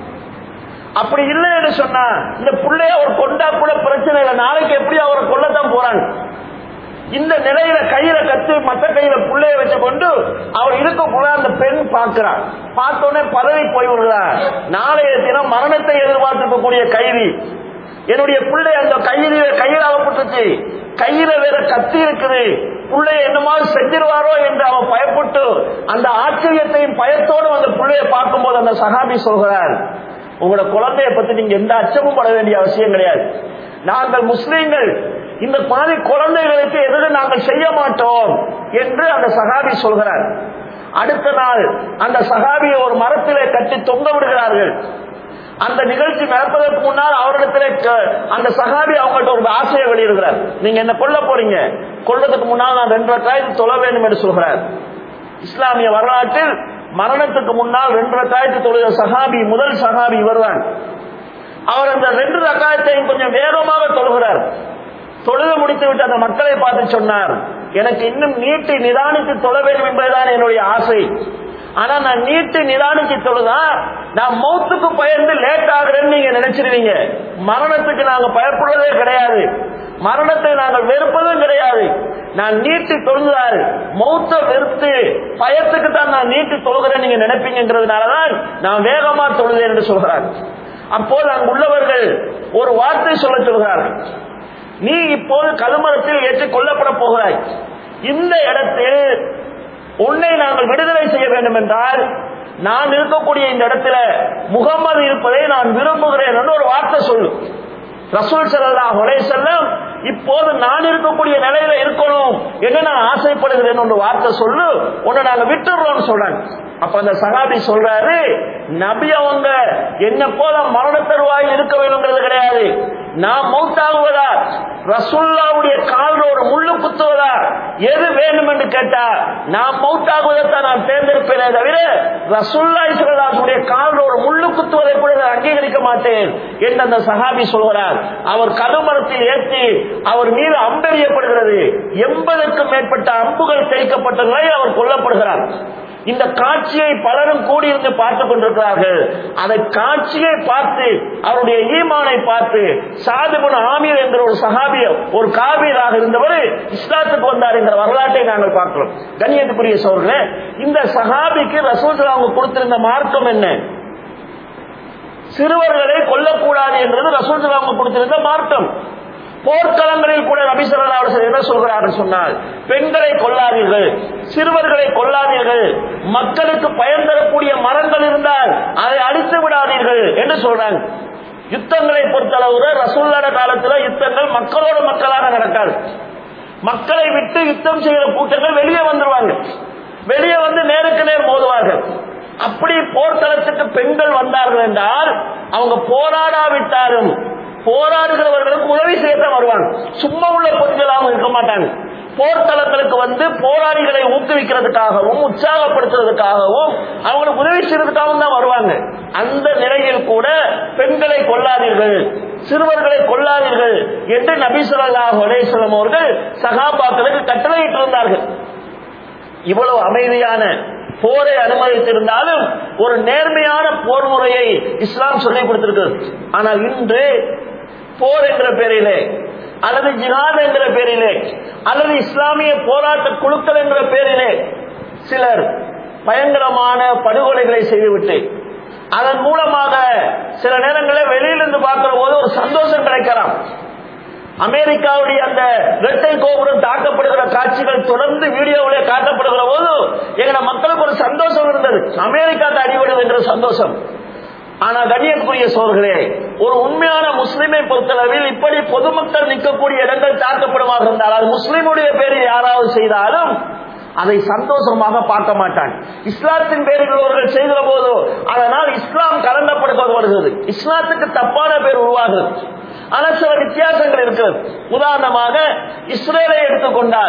அப்படி இல்லை என்று சொன்னா இந்த புள்ளைய அவர் கொண்டா கூட பிரச்சனை இல்லை, நாளைக்கு எப்படி அவரை கொல்லத்தான் போறாங்க. இந்த நிலையில கையில கத்து மற்ற கையில புள்ளைய வச்சு கொண்டு அவர் இருக்கக்குள்ள அந்த பெண் பார்க்கிறார். பார்த்தோன்னே பதவி போய் விடுகிறார். நாளைய தினம் மரணத்தை எதிர்பார்த்திருக்கக்கூடிய கைதி, என்னுடைய பிள்ளை அந்த கையில் அகப்பட்டுச்சு, கையில வேற கத்தி இருக்குது, பிள்ளைய என்னமாவது செஞ்சிருவாரோ என்று அவன் பயப்பட்டு அந்த ஆச்சரியத்தையும் பயத்தோடு அந்த பிள்ளைய பார்க்கும்போது அந்த சஹாபி சொல்கிறார், உங்களோட குழந்தைய பத்தி நீங்க எந்த அச்சமும் பட வேண்டிய அவசியம் கிடையாது. நாங்கள் முஸ்லீம்கள் இந்த மாதிரி குழந்தைகளுக்கு எதுவும் நாங்கள் செய்ய மாட்டோம் என்று அந்த சஹாபி சொல்கிறார். அடுத்த நாள் அந்த சஹாபியை ஒரு மரத்திலே கட்டி தொங்க விடுகிறார்கள். அந்த நிகழ்ச்சி நடப்பதற்கு முன்னால் அவரிடத்திலே அந்த சஹாபி அவங்கள்ட்ட ஒரு ஆசையை வெளியிடுகிறார். நீங்க என்ன கொல்ல போறீங்க, கொல்றதுக்கு முன்னால் நான் 2 ரக்காயத்து தொழ வேண்டும் என்று சொல்கிறார். இஸ்லாமிய வரலாற்றில் மரணத்துக்கு முன்னால் 2 ரக்காயத்து தொழுத சஹாபி முதல் சஹாபி இவர்தான். அவர் அந்த 2 ரக்காயத்தையும் கொஞ்சம் வேகமாக தொழுகிறார். தொழுது முடித்து விட்டு அந்த மக்களை பார்த்து சொன்னார், எனக்கு இன்னும் நீட்டி நிதானித்து தொழ வேண்டும் என்பதுதான் என்னுடைய ஆசை. ஆனா நான் நீட்டி நிதானிச்சு தொழுதா நான் மௌத்துக்கு பயந்து லேட் ஆகுறேன்னு நீங்க நினைச்சிருவீங்க. மரணத்துக்கு நாங்க பயப்படுறதே கிடையாது, மரணத்தை நாங்கள் வெறுப்பதும் கிடையாது. நான் நீட்டி தொழுகிறார், மௌத்த வெறுத்து பயத்துக்கு தான் நான் நீட்டி தொழுகிறேன் நீங்க நினைப்பீங்கிறதுனாலதான் நான் வேகமா தொழுதேன் என்று சொல்கிறார். அப்போது அங்கு உள்ளவர்கள் ஒரு வார்த்தை சொல்ல சொல்கிறார்கள், நீ இப்போது கழுமரத்தில் ஏற்றுக் கொல்லப்பட போகிறாய். இந்த இடத்தில் உன்னை நாங்கள் விடுதலை செய்ய வேண்டும் என்றால் நான் இருக்கக்கூடிய இந்த இடத்துல முகம்மது இருப்பதை நான் விரும்புகிறேன் என்று ஒரு வார்த்தை சொல்லு. ரசூல் ஸல்லல்லாஹு அலைஹி வஸல்லம் இப்போது நான் இருக்கக்கூடிய நிலையில இருக்கணும் என்று நான் ஆசைப்படுகிறேன் என்று வார்த்தை சொல்லு, உன்னை நாங்க விட்டுறோம் சொல்றாங்க. அப்ப அந்த சஹாபி சொல்றாரு, நபி அவங்க என்ன போல மரண தருவாயில் இருக்க வேணுங்கிறது கிடையாது, நான் மௌத்தாகுவதா ரசூலுல்லாஹ்வுடைய கால்ல ஒரு முள்ளு குத்துவதா எது வேண்டும் என்று கேட்டா நான் மௌத்தாகுவதைத்தான் நான் தேர்ந்தெடுப்பேனே தவிர ரசூலுல்லாஹி ஸல்லல்லாஹு அலைஹி வஸல்லம் கால்ல ஒரு முள்ளு குத்துவதை கூட நான் அங்கீகரிக்க மாட்டேன் என்று அந்த சஹாபி சொல்கிறார். அவர் கழுமரத்தில் ஏற்றி அவர் மீது அம்பெறியப்படுகிறது. 80க்கும் மேற்பட்ட அம்புகள் தேய்க்கப்பட்ட நிலையில் அவர் கொல்லப்படுகிறார். இந்த காட்சியை பலரும் கூடியிருந்து பார்த்துக் கொண்டிருக்கிறார்கள். அதை காட்சியை பார்த்து அவருடைய ஈமானை பார்த்து சாத் இப்னு ஆமீர் என்கிற ஒரு சஹாபி, ஒரு காபீராக இருந்தவர் இஸ்லாத்துக்கு வந்தார் என்கிற வரலாற்றை நாங்கள் பார்க்கிறோம். கண்ணியத்துக்குரிய சகோதரர்களே, இந்த சஹாபிக்கு ரசூல் அவங்க கொடுத்திருந்த மார்க்கம் என்ன? சிறுவர்களை கொல்லக்கூடாது என்றது ரசூல் அவங்க கொடுத்திருந்த மார்க்கம். போர்க்களங்களில் கூட நபி ஸல்லல்லாஹு அலைஹி வஸல்லம் என்ன சொல்கிறார்கள் சொன்னால், பெண்களை கொல்லாதீர்கள், சிறுவர்களை கொல்லாதீர்கள், மக்களுக்கு பயன் தரக்கூடிய மரங்கள் இருந்தால் அதை அழித்து விடாதீர்கள் என்று சொல்றாங்க. யுத்தங்களை பொறுத்தளவு ரசூலுல்லாஹ் காலத்தில் யுத்தங்கள் மக்களோட மக்களாக நடக்காது. மக்களை விட்டு யுத்தம் செய்கிற கூட்டங்கள் வெளியே வந்துருவாங்க, வெளியே வந்து நேருக்கு நேர் மோதுவார்கள். அப்படி போர்க்களத்துக்கு பெண்கள் வந்தார்கள் என்றால் அவங்க போராடாவிட்டாலும் போராடுகிறவர்களுக்கு உதவி செய்யத்தான் வருவாங்க, சும்மா உள்ள பொருட்களாகவும் இருக்க மாட்டாங்க. போர்க்களங்களுக்கு வந்து போராளிகளை ஊக்குவிக்கிறதுக்காகவும் உற்சாகப்படுத்துறதுக்காகவும் அவங்களுக்கு உதவி செய்யறதுக்காகவும் தான் வருவாங்க. அந்த நிலையில் கூட பெண்களை கொல்லாதீர்கள், சிறுவர்களை கொல்லாதீர்கள் என்று நபி ஸல்லல்லாஹு அலைஹி வஸல்லம் அவர்கள் சஹாபாக்களுக்கு கட்டளையிட்டு இருந்தார்கள். இவ்வளவு அமைதியான போரை அனுமதித்திருந்தாலும் ஒரு நேர்மையான போர் முறையை இஸ்லாம் சொல்லிக் கொடுத்திருக்கிறது. ஆனால் இன்று போர் என்ற பெயரிலே அல்லது ஜிஹாத் என்கிற பேரிலே அல்லது இஸ்லாமிய போராட்ட குழுக்கள் என்ற பேரிலே சிலர் பயங்கரமான படுகொலைகளை செய்துவிட்டு அதன் மூலமாக சில நேரங்களில் வெளியிலிருந்து பார்க்கிற போது ஒரு சந்தோஷம் கிடைக்கலாம். அமெரிக்காவுடைய அந்த இரட்டை கோபுரம் தாக்கப்படுகிற காட்சிகள் தொடர்ந்து வீடியோவிலே காட்டப்படுகிற போது எங்க மக்களுக்கு ஒரு சந்தோஷம் இருந்தது, அமெரிக்காவுக்கு அடிபடுவது என்ற சந்தோஷம். ஆனா கண்ணியத்துக்குரிய சோர்களே, ஒரு உண்மையான முஸ்லிமை பொறுத்தளவில் இப்படி பொதுமக்கள் நிற்கக்கூடிய இடங்கள் தாக்கப்படுமாக இருந்தால் அது முஸ்லிமுடைய பேரில் யாராவது செய்தாலும் அதை சந்தோஷமாக பார்க்க மாட்டான். இஸ்லாத்தின் பேரில் அவர்கள் செய்கிற போதோ அதனால் இஸ்லாம் கலந்தப்படுத்தப்படுகிறது, இஸ்லாத்துக்கு தப்பான பேர் உருவாகிறது. ஆனால் சில வித்தியாசங்கள் இருக்கிறது. உதாரணமாக இஸ்ரேலை எடுத்துக்கொண்டால்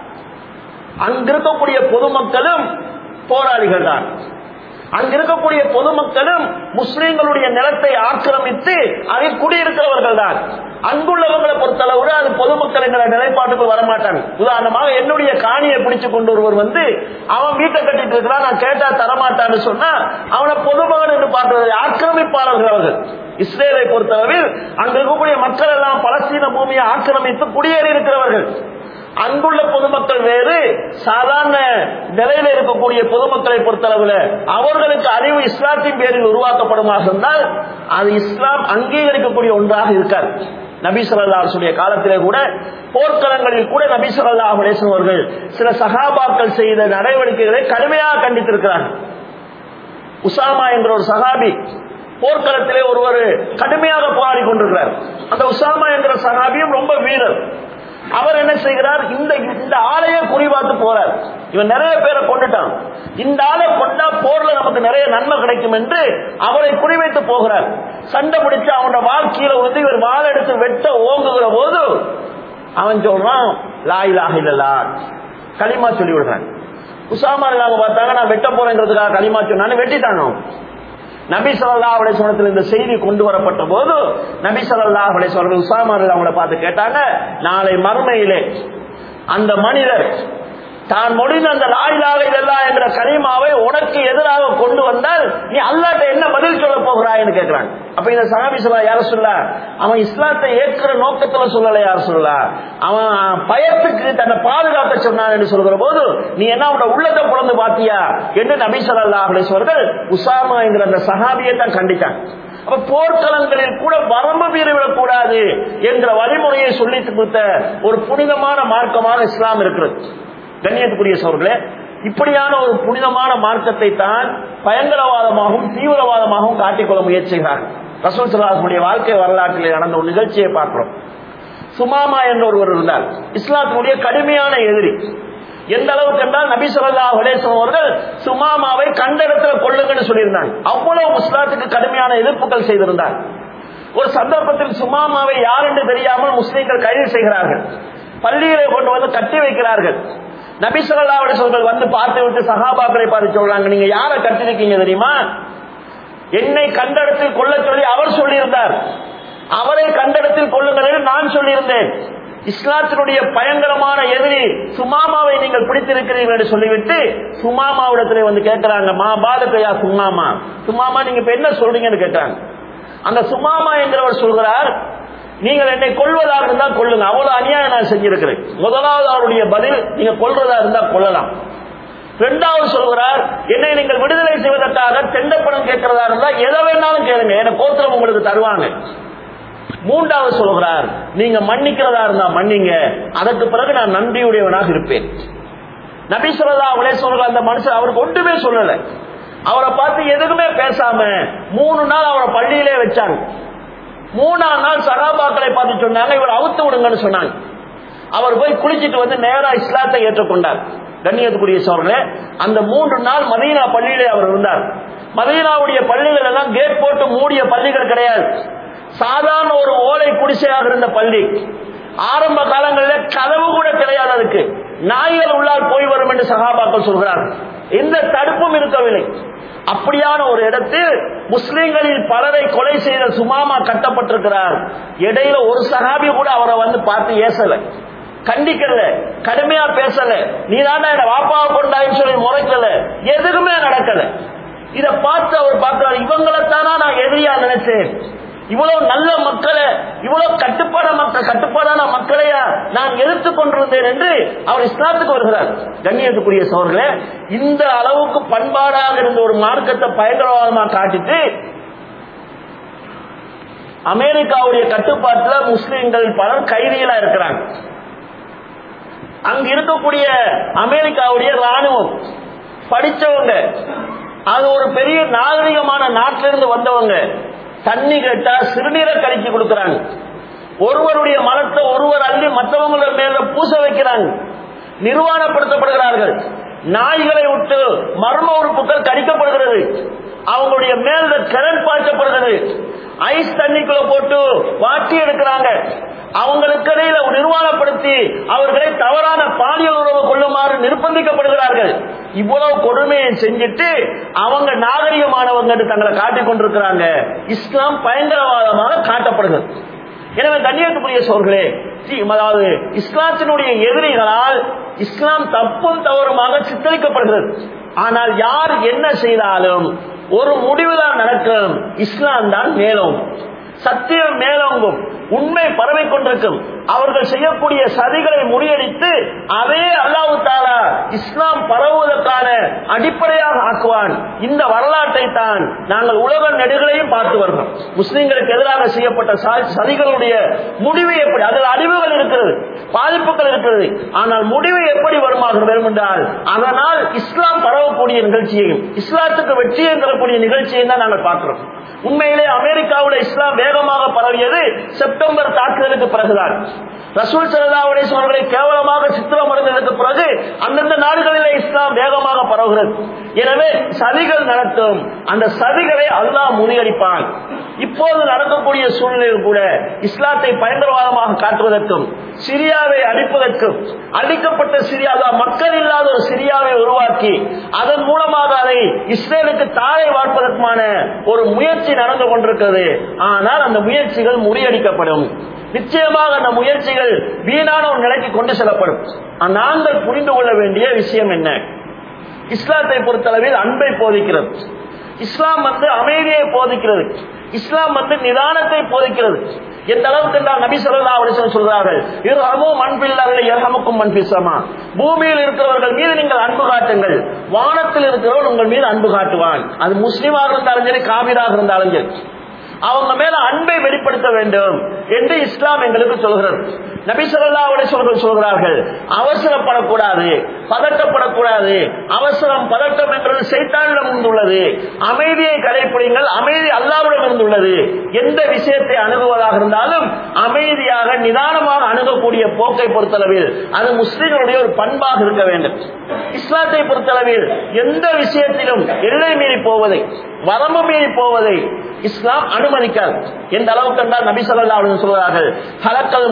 அங்கிருக்கக்கூடிய பொதுமக்களும் போராளிகள் தான். அங்கிருக்கக்கூடிய பொதுமக்களும் முஸ்லிம்களுடைய நிலத்தை ஆக்கிரமித்து அதில் குடியிருக்கிறவர்கள் தான். அங்குள்ளவங்களை பொறுத்தளவு அது பொதுமக்கள் என்ற நிலைப்பாட்டுக்கு வரமாட்டாங்க. உதாரணமாக என்னுடைய காணியை பிடிச்சு கொண்டு ஒருவர் வந்து அவன் வீட்டை கட்டிட்டு இருக்கிறான், நான் கேட்டா தரமாட்டான்னு சொன்னா அவனை பொதுமகன் என்று பார்க்கிறது ஆக்கிரமிப்பாளர்கள் அவர்கள். இஸ்ரேலை பொறுத்தளவில் அங்கு இருக்கக்கூடிய மக்கள் எல்லாம் பலஸ்தீன பூமியை ஆக்கிரமித்து குடியேறி இருக்கிறவர்கள். அங்குள்ள பொதுமக்கள் வேறு, சாதாரண நிலையில இருக்கக்கூடிய பொதுமக்களை பொறுத்தளவுல அவர்களுக்கு அறிவு இஸ்லாத்தின் பேரில் உருவாக்கப்படுமாக இருந்தால் அது இஸ்லாம் அங்கீகரிக்கக்கூடிய ஒன்றாக இருக்காது. நபி ஸல்லல்லாஹு அலைஹி வஸல்லம் காலத்திலே கூட போர்க்களங்களில் கூட நபி ஸல்லல்லாஹு அலைஹி வஸல்லம் அவர்கள் சில சஹாபாக்கள் செய்த நடவடிக்கைகளை கடுமையாக கண்டித்திருக்கிறார்கள். உசாமா என்ற ஒரு சஹாபி போர்க்களத்திலே ஒருவர் கடுமையாக போராடி கொண்டிருக்கிறார். அந்த உசாமா என்ற சஹாபியும் ரொம்ப வீரர். அவர் என்ன செய்கிறார், இந்த ஆளையே குறிபார்த்து போறார். இவன் நிறைய பேரை கொண்டுட்டான், இந்த ஆளை கொண்டா போர்ல நமக்கு நிறைய நன்மை கிடைக்கும் என்று அவரை குறிவைத்து போகிறார். சண்டை பிடிச்சு அவனோட வாழ்க்கையில வந்து இவர் வாள் எடுத்து வெட்ட ஓங்குகிற போது அவன் சொல்றான், லா இலாஹ இல்லல்லாஹ், கலிமா சொல்லி விடுறான். உசாமா இல்லாம பார்த்தாங்க, நான் வெட்ட போறேங்கிறதுக்காக கலிமா சொன்னான்னு வெட்டிட்டாங்க. நபி ஸல்லல்லாஹு அலைஹி வஸல்லம் இந்த செய்தி கொண்டு வரப்பட்ட போது நபி ஸல்லல்லாஹு அலைஹி வஸல்லம் உசாமா அவங்களை பார்த்து கேட்டாங்க, நாளை மறுமையிலே அந்த மனிதர் தான் மொழிந்த அந்த லா இலாஹ இல்லல்லாஹ் என்ற கலிமாவை உனக்கு எதிராக கொண்டு வந்தால் நீ அல்லாஹ்ட்ட என்ன பதில் சொல்ல போகிறாய்னு கேட்கிறாங்க. அப்ப இந்த சஹாபி சொல்ல, யார சொல்ல, அவன் இஸ்லாத்தை ஏற்கிற நோக்கத்துல சொல்லல, யார சொல்ல, அவன் பயத்துக்கு தன்னை பாதுகாக்க சொன்னான் என்று சொல்கிற போது நீ என்ன அவனோட உள்ளத்தை புலந்து பாத்தியா என்று நபி ஸல்லல்லாஹு அலைஹி வஸல்லம் உசாமா என்கிற அந்த சஹாபியை தான் கண்டித்தாங்க. அப்ப போர்க்களங்களில் கூட வரம்பு மீறிவிடக் கூடாது என்ற வழிமுறையை சொல்லி கொடுத்த ஒரு புனிதமான மார்க்கமாக இஸ்லாம் இருக்கிறது. கண்ணியத்துக்குரிய சகோதரர்களே, இப்படியான ஒரு புனிதமான மார்க்கத்தை தான் பயங்கரவாதமாகவும் தீவிரவாதமாகவும் காட்டிக்கொள்ள முயற்சிக்கிறார். ரசூல் ஸல்லல்லாஹு அலைஹி வஸல்லம் வாழ்க்கை வரலாற்றில் நடந்த ஒரு நிகழ்ச்சியை பார்க்கிறோம். சுமாமா என்ற ஒருவர் இருந்தார், இஸ்லாத்தினுடைய கடுமையான எதிரி. எந்த அளவுக்கு என்றால் நபி ஸல்லல்லாஹு அலைஹி வஸல்லம் அவர்கள் சுமாமாவை கண்ட இடத்துல கொல்லுங்கன்னு சொல்லியிருந்தாங்க. அவ்வளவு இஸ்லாத்துக்கு கடுமையான எதிர்ப்புகள் செய்திருந்தார். ஒரு சந்தர்ப்பத்தில் சுமாமாவை யார் என்று தெரியாமல் முஸ்லிம்கள் கைது செய்கிறார்கள், பள்ளிகளை கொண்டு வந்து கட்டி வைக்கிறார்கள். நபி ஸல்லல்லாஹு அலைஹி வஸல்லம் வந்து பார்த்து விட்டு சஹாபாக்களை பார்த்து சொல்றாங்க, நீங்க யாரை கட்டிருக்கீங்க தெரியுமா? என்னை கண்டடத்தில் கொல்ல சொல்லி அவர் சொல்லியிருந்தார், அவரை கண்டடத்தில் கொள்ளுங்கள் நான் சொல்லியிருந்தேன். இஸ்லாத்தினுடைய பயங்கரமான எதிரி சுமாமாவை நீங்கள் பிடித்திருக்கிறீர்கள் என்று சொல்லிவிட்டு சுமாமாவிடத்திலே வந்து கேட்கிறாங்க, மா பாலகையா சுமாமா, சுமாமா நீங்க இப்ப என்ன சொல்றீங்கன்னு கேட்டாங்க. அந்த சுமாமா என்கிறவர் சொல்கிறார், நீங்கள் என்னை கொல்வதாக இருந்தா கொள்ளுங்க, அவ்வளவு அநியாயம் நான் செஞ்சிருக்கிறேன். முதலாவது அவருடைய பதில், நீங்க கொல்றதா இருந்தா கொள்ளலாம். இரண்டாவது சொல்கிறார், என்னை நீங்கள் விடுதலை செய்வதற்காக தெண்டப்பணம் கேட்கிறதா இருந்தா எதை வேணாலும் கேளுங்க, எனக்கு கோத்திரம் உங்களுக்கு தருவாங்க. மூன்றாவது சொல்கிறார், நீங்க மன்னிக்கிறதா இருந்தா மன்னிங்க, அதற்கு பிறகு நான் நன்றியுடையவனாக இருப்பேன். நபி ஸல்லல்லாஹு அலைஹி வஸல்லம் அந்த மனுஷன் அவருக்கு ஒன்றுமே சொல்லல, அவரை பார்த்து எதுக்குமே பேசாம 3 நாள் அவரை பள்ளியிலே வச்சாங்க. 3ஆம் நாள் சஹாபாக்களை பார்த்து சொன்னாங்க, இவர் அவுத்து விடுங்கன்னு சொன்னாங்க. அவர் போய் குளிச்சிட்டு வந்து நேரா இஸ்லாத்தை ஏற்றுக்கொண்டார். கண்ணியத்துக்குரிய சோழர்களே, அந்த 3 நாள் மதீனா பள்ளியிலே அவர் இருந்தார். மதீனாவுடைய பள்ளிகள் எல்லாம் கேட் போட்டு மூடிய பள்ளிகள் கிடையாது, சாதாரண ஒரு ஓலை குடிசையாக இருந்த பள்ளி. ஆரம்ப காலங்களில் கதவு கூட கிடையாது, அதுக்கு நாய்கள் உள்ளால் போய் வரும் என்று சஹாபாக்கள் சொல்கிறார்கள். எந்த தடுப்பும் இருக்கவில்லை. அப்படியான ஒரு இடத்தில் முஸ்லிம்களில் பலரை கொலை செய்த சுமாமா கட்டப்பட்டிருக்கிறார். இடையில ஒரு சஹாபி கூட அவரை வந்து பார்த்து ஏசல, கண்டிக்கல, கடுமையா பேசல, நீ தாண்டா என்ன வாப்பாவை கொண்டாயின்னு சொல்லி முறைக்கல, எதுக்குமே நடக்கல. இதை பார்த்து அவர் பார்க்கிறார், இவங்களைத்தானா நான் எதிரியா நினைச்சேன், இவ்வளவு நல்ல மக்களை, இவ்வளவு கட்டுப்பாடான மக்களையா நான் எதிர்த்து கொண்டிருந்தேன் என்று அவர் இஸ்லாத்துக்கு வருகிறார். கண்ணியத்துக்குரிய சகோதரர்களே, இந்த அளவுக்கு பண்பாடாக இருந்த ஒரு மார்க்கத்தை பயங்கரவாதமா காட்டிட்டு அமெரிக்காவுடைய கட்டுப்பாட்டில் முஸ்லிம்கள் பலர் கைதிகளா இருக்கிறாங்க. அங்க இருக்கக்கூடிய அமெரிக்காவுடைய ராணுவம் படிச்சவங்க, அது ஒரு பெரிய நாகரிகமான நாட்டிலிருந்து வந்தவங்க, தண்ணி கேட்டா சிறுநீரை கழிச்சு கொடுக்கிறாங்க. ஒருவருடைய மலத்தை ஒருவர் அள்ளி மற்றவங்கள மேல பூச வைக்கிறாங்க, நிர்வாணப்படுத்தப்படுகிறார்கள். நாய்களை விட்டு மர்ம உறுப்புகள் கடிக்கப்படுகிறது, அவங்களுடைய மேல கரண்ட் பாய்ச்சப்படுகிறது, ஐஸ் தண்ணிக்குள்ள போட்டு வாட்டி எடுக்கிறாங்க. அவங்களுக்கு இடையில நிர்வாணப்படுத்தி அவர்களை தவறான பாலியல் உறவு கொள்ளுமாறு நிர்பந்திக்கப்படுகிறார்கள். இவ்வளவு கொடுமையை செஞ்சுட்டு அவங்க நாகரிகமானவங்க தங்களை காட்டிக் கொண்டிருக்கிறாங்க. இஸ்லாம் பயங்கரவாதமாக காட்டப்படுகிறது. எனவே கண்ணியத்துக்குரிய சோர்களே, அதாவது இஸ்லாத்தினுடைய எதிரிகளால் இஸ்லாம் தப்பும் தவறுமாக சித்தரிக்கப்படுகிறது. ஆனால் யார் என்ன செய்தாலும் ஒரு முடிவுதான் நடக்கும், இஸ்லாம் தான் மேலோங்கும், சத்தியம் மேலோங்கும். உண்மை பரவி கொண்டிருக்கும். அவர்கள் செய்யக்கூடிய சதிகளை முறியடித்து அதே அல்லாஹ் தஆலா இஸ்லாம் பரவுவதற்கான அடிப்படையாக ஆக்குவான். இந்த வரலாற்றை தான் நாங்கள் உலக நெடுகளையும் பார்த்து வருகிறோம். முஸ்லிம்களுக்கு எதிராக செய்யப்பட்ட சதிகளுடைய முடிவு எப்படி, அதில் அழிவுகள் இருக்கிறது, பாதிப்புகள் இருக்கிறது. ஆனால் முடிவு எப்படி வருமாக வரும் என்றால் அதனால் இஸ்லாம் பரவக்கூடிய நிகழ்ச்சியையும் இஸ்லாத்துக்கு வெற்றியை தரக்கூடிய நிகழ்ச்சியையும் தான் நாங்கள் பார்க்கிறோம். உண்மையிலே அமெரிக்காவில் இஸ்லாம் வேகமாக பரவியது செப்டம்பர் தாக்குதலுக்கு பிறகுதான். ரசூல் ஸல்லல்லாஹு அலைஹி வஸல்லம் அவர்களை கேவலமாக சித்திரம் அடைந்ததற்கு பிறகு அந்தந்த நாடுகளிலே இஸ்லாம் வேகமாக பரவுகிறது. எனவே சதிகள் நடத்தும், அந்த சதிகளை அல்லாஹ் முறியடிப்பான். இப்போது நடக்கக்கூடிய சூழ்நிலையில் கூட இஸ்லாத்தை பயங்கரவாதமாக காட்டுவதற்கும் சிரியாவை அழிப்பதற்கும் அழிக்கப்பட்ட சிரியா மக்கள் இல்லாத ஒரு சிரியாவை உருவாக்கி அதன் மூலமாக அதை இஸ்ரேலுக்கு தாழை வார்ப்பதற்கான ஒரு முயற்சி நடந்து கொண்டிருக்கிறது. ஆனால் அந்த முயற்சிகள் முறியடிக்கப்படும். நிச்சயமாக அந்த முயற்சிகள் வீணான ஒரு நிலைக்கு கொண்டு செல்லப்படும். நாங்கள் புரிந்து கொள்ள வேண்டிய விஷயம் என்ன? இஸ்லாத்தை பொறுத்தளவில் அன்பை போதிக்கிறது. இஸ்லாம் அமைதியை போதிக்கிறது. இஸ்லாம் நிதானத்தை போதிக்கிறது. எந்த அளவுக்கு என்றால் நபி ஸல்லல்லாஹு அலைஹி வஸல்லம் சொல்றார்கள், இர்ஹமு மன் ஃபில் அர்தி யர்ஹமுக்கும் மன் ஃபிஸ் ஸமா. பூமியில் இருக்கிறவர்கள் மீது நீங்கள் அன்பு காட்டுங்கள், வானத்தில் இருக்கிறவன் உங்கள் மீது அன்பு காட்டுவான். அது முஸ்லிமாக இருந்தாலும் சரி, காபிராக இருந்தாலும் சரி, அவங்க மேல அன்பை வெளிப்படுத்த வேண்டும் என்று இஸ்லாம் எங்களுக்கு சொல்கிறது. நபி ஸல்லல்லாஹு அலைஹி வஸல்லம் சொல்கிறார்கள், அவசரப்படக்கூடாது, பதட்டப்படக்கூடாது. அவசரம் பதட்டம் என்பது சைத்தானிடம் இருந்துள்ளது. அமைதியை கடைபிடிங்கள், அமைதி அல்லாஹ்விடம் இருந்துள்ளது. எந்த விஷயத்தை அணுகுவதாக இருந்தாலும் அமைதியாக நிதானமாக அணுகக்கூடிய போக்கை பொறுத்தளவில் அது முஸ்லிம்களுடைய ஒரு பண்பாக இருக்க வேண்டும். இஸ்லாத்தை பொறுத்தளவில் எந்த விஷயத்திலும் எல்லை மீறி போவதை, வரம்பு மீறி போவதை இஸ்லாம் அனுமதிக்காது. எந்த அளவுக்கு என்றால் நபி ஸல்லல்லாஹு அலைஹி வஸல்லம் சொல்கிறார்கள், ஹலக்கல்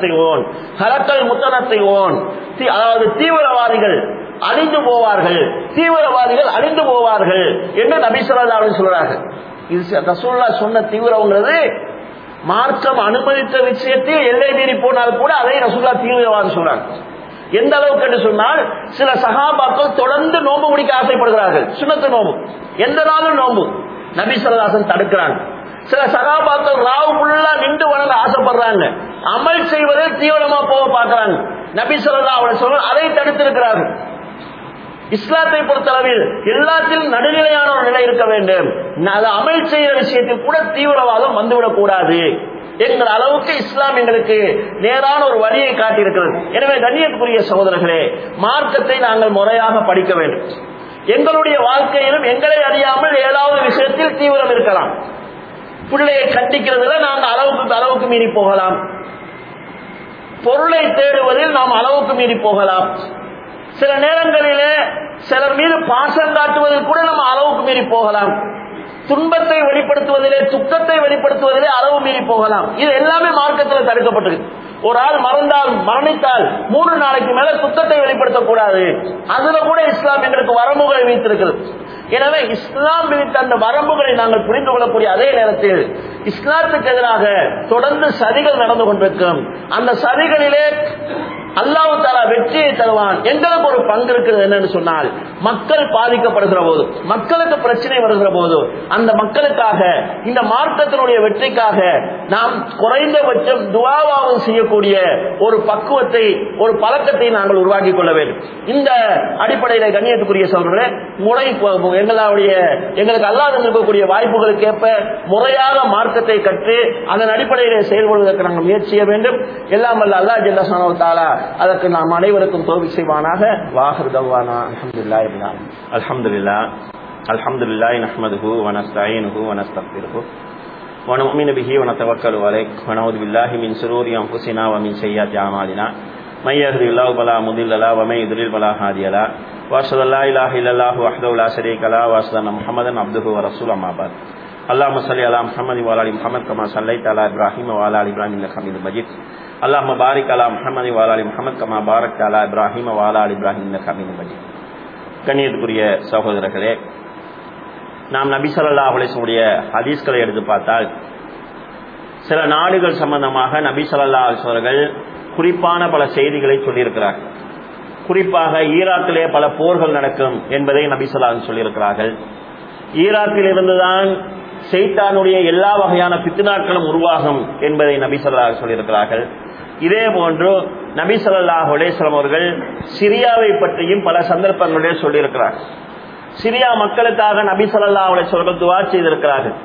முத்தனத்தியோன், அதாவது தீவிரவாதிகள் அழிந்து போவார்கள், தீவிரவாதிகள் அழிந்து போவார்கள் என்று நபி ஸல்லல்லாஹு அலைஹி வஸல்லம் சொல்றார்கள். இது ரசூலுல்லாஹ் சொன்ன தீவிரங்கிறது மார்க்கம் அனுமதித்த விஷயத்தில் எல்லை மீறி போனால் கூட அதை ரசூலுல்லாஹ் தீவிரவாதம் சொல்றாங்க. எந்த அளவுக்கு என்று சொன்னால் சில சஹாபாக்கள் தொடர்ந்து நோன்பு முடிக்க ஆசைப்படுகிறார்கள். சுன்னத்து நோன்பு, எந்த நாளும் நோன்பு. நபி ஸல்லல்லாஹு அலைஹி வஸல்லம் தடுக்கிறாங்க. சில சகாபாக்கள் ராவு ஃபுல்லா நின்று வணங்க ஆசைப்படுறாங்க, அமல் செய்வதில் தீவிரமா போக பார்க்கிறாங்க. நபி ஸல்லல்லாஹு அலைஹி வஸல்லம் அதை தடுத்திருக்கிறார்கள். இஸ்லாத்தை பொறுத்தளவில் எல்லாத்திலும் நடுநிலையான ஒரு நிலை இருக்க வேண்டும். அமல் செய்கிற விஷயத்தில் கூட தீவிரவாதம் வந்துவிடக் கூடாது என்கிற அளவுக்கு இஸ்லாம் எங்களுக்கு நேரான ஒரு வழியை காட்டியிருக்கிறது. எனவே கண்ணியத்துக்குரிய சகோதரர்களே, மார்க்கத்தை நாங்கள் முறையாக படிக்க வேண்டும். எங்களுடைய வாழ்க்கையிலும் எங்களை அறியாமல் ஏதாவது விஷயத்தில் தீவிரம் இருக்கலாம். பிள்ளையை கண்டிக்கிறதுல நாங்கள் அளவுக்கு மீறி போகலாம். பொருளை தேடுவதில் நாம் அளவுக்கு மீறி போகலாம். சில நேரங்களிலே சிலர் மீது பாசம் காட்டுவதில் கூட நம்ம அளவுக்கு மீறி போகலாம். துன்பத்தை வெளிப்படுத்துவதிலே, துக்கத்தை வெளிப்படுத்துவதிலே அளவு மீறி போகலாம். இது எல்லாமே மார்க்கத்தில் தடுக்கப்பட்டது. ஒரு ஆள் மரணித்தால் 3 நாளைக்கு மேல துக்கத்தை வெளிப்படுத்தக்கூடாது. அதுல கூட இஸ்லாம் எங்களுக்கு வரம்புகளை வைத்திருக்கிறது. எனவே இஸ்லாம் விதித்த அந்த வரம்புகளை நாங்கள் புரிந்து கொள்ளக்கூடிய அதே நேரத்தில் இஸ்லாத்துக்கு எதிராக தொடர்ந்து சதிகள் நடந்து கொண்டிருக்கும். அந்த சதிகளிலே அல்லாஹ் தஆலா வெற்றியை தருவான். எங்களுக்கு ஒரு பங்கு இருக்கிறது. என்னன்னு சொன்னால், மக்கள் பாதிக்கப்படுகிற போது, மக்களுக்கு பிரச்சனை வருகிற போது, அந்த மக்களுக்காக, இந்த மார்க்கத்தினுடைய வெற்றிக்காக நாம் குறைந்தபட்சம் துஆவாவும் செய்யக்கூடிய ஒரு பக்குவத்தை, ஒரு பழக்கத்தை நாங்கள் உருவாக்கி கொள்ள வேண்டும். இந்த அடிப்படையில கண்ணியத்துக்குரிய சகோதரர்களே, எங்களுக்கு அல்லாஹ் இருக்கக்கூடிய வாய்ப்புகளுக்கு ஏற்ப முறையாக மார்க்கத்தை கற்று அதன் அடிப்படையிலே செயல்படுவதற்கு நாங்கள் முயற்சி செய்ய வேண்டும். எல்லாம் வல்ல அல்லாஹ் ஜல்ல ஷானஹு வ தஆலா அதற்கு நாம் அனைவருக்கும் தௌஃபீக் செய்வானாக. வாஹிர் தவானா அல்ஹம்துலில்லாஹி ரப்பில் ஆலமீன். அல்ஹம்துலில்லாஹி நஹ்மதுஹு வ நஸ்தஈனுஹு வ நஸ்தக்ஃபிருஹு வ நு'மினு பிஹி வ நதவக்கலு அலைஹி வ நஊது பில்லாஹி மின் ஷுரூரி அன்ஃபுஸினா வ மின் ஸய்யிஆத்தி அமாலினா மை யஹ்திஹில்லாஹு ஃபலா முதில்ல லஹு வ மை யுத்லில் ஃபலா ஹாதிய லஹு வ அஷ்ஹது அல்லா இலாஹா இல்லல்லாஹு வஹ்தஹு லா ஷரீக லஹு வ அஷ்ஹது அன்ன முஹம்மதன் அப்துஹு வ ரசூலுஹு அம்மா பஅத். اللهم صل على محمد وعلى ال محمد كما صليت على ابراهيم وعلى ال ابراهيم انك حميد مجيد. اللهم بارك على محمد وعلى ال محمد كما باركت على ابراهيم وعلى ال ابراهيم انك حميد مجيد. கண்ணியத்துக்குரிய சகோதரர்களே, நாம் நபி ஸல்லல்லாஹு அலைஹி வஸல்லம் ஹதீஸ்களை எடுத்து பார்த்தால் சில நாடுகள் சம்பந்தமாக நபி ஸல்லல்லாஹு அலைஹி வஸல்லம் குறிப்பான பல செய்திகளை சொல்லியிருக்கிறார். குறிப்பாக ஈராக்கிலே பல போர்கள் நடக்கும் என்பதை நபி ஸல்லல்லாஹு அலைஹி வஸல்லம் சொல்லியிருக்கிறார்கள். ஈராக்கில் இருந்துதான் ஷைத்தானுடைய எல்லா வகையான பித்னாக்களும் உருவாகும் என்பதை நபி ஸல்லல்லாஹு அலைஹி சொல்லியிருக்கிறார்கள். இதே போன்று நபி ஸல்லல்லாஹு அலைஹி வஸல்லம் அவர்கள் சிரியாவை பற்றியும் பல சந்தர்ப்பங்களிலே சொல்லியிருக்கிறார். சிரியா மக்களுக்காக நபி ஸல்லல்லாஹு அலைஹி வஸல்லம் துஆ செய்திருக்கிறார்கள்.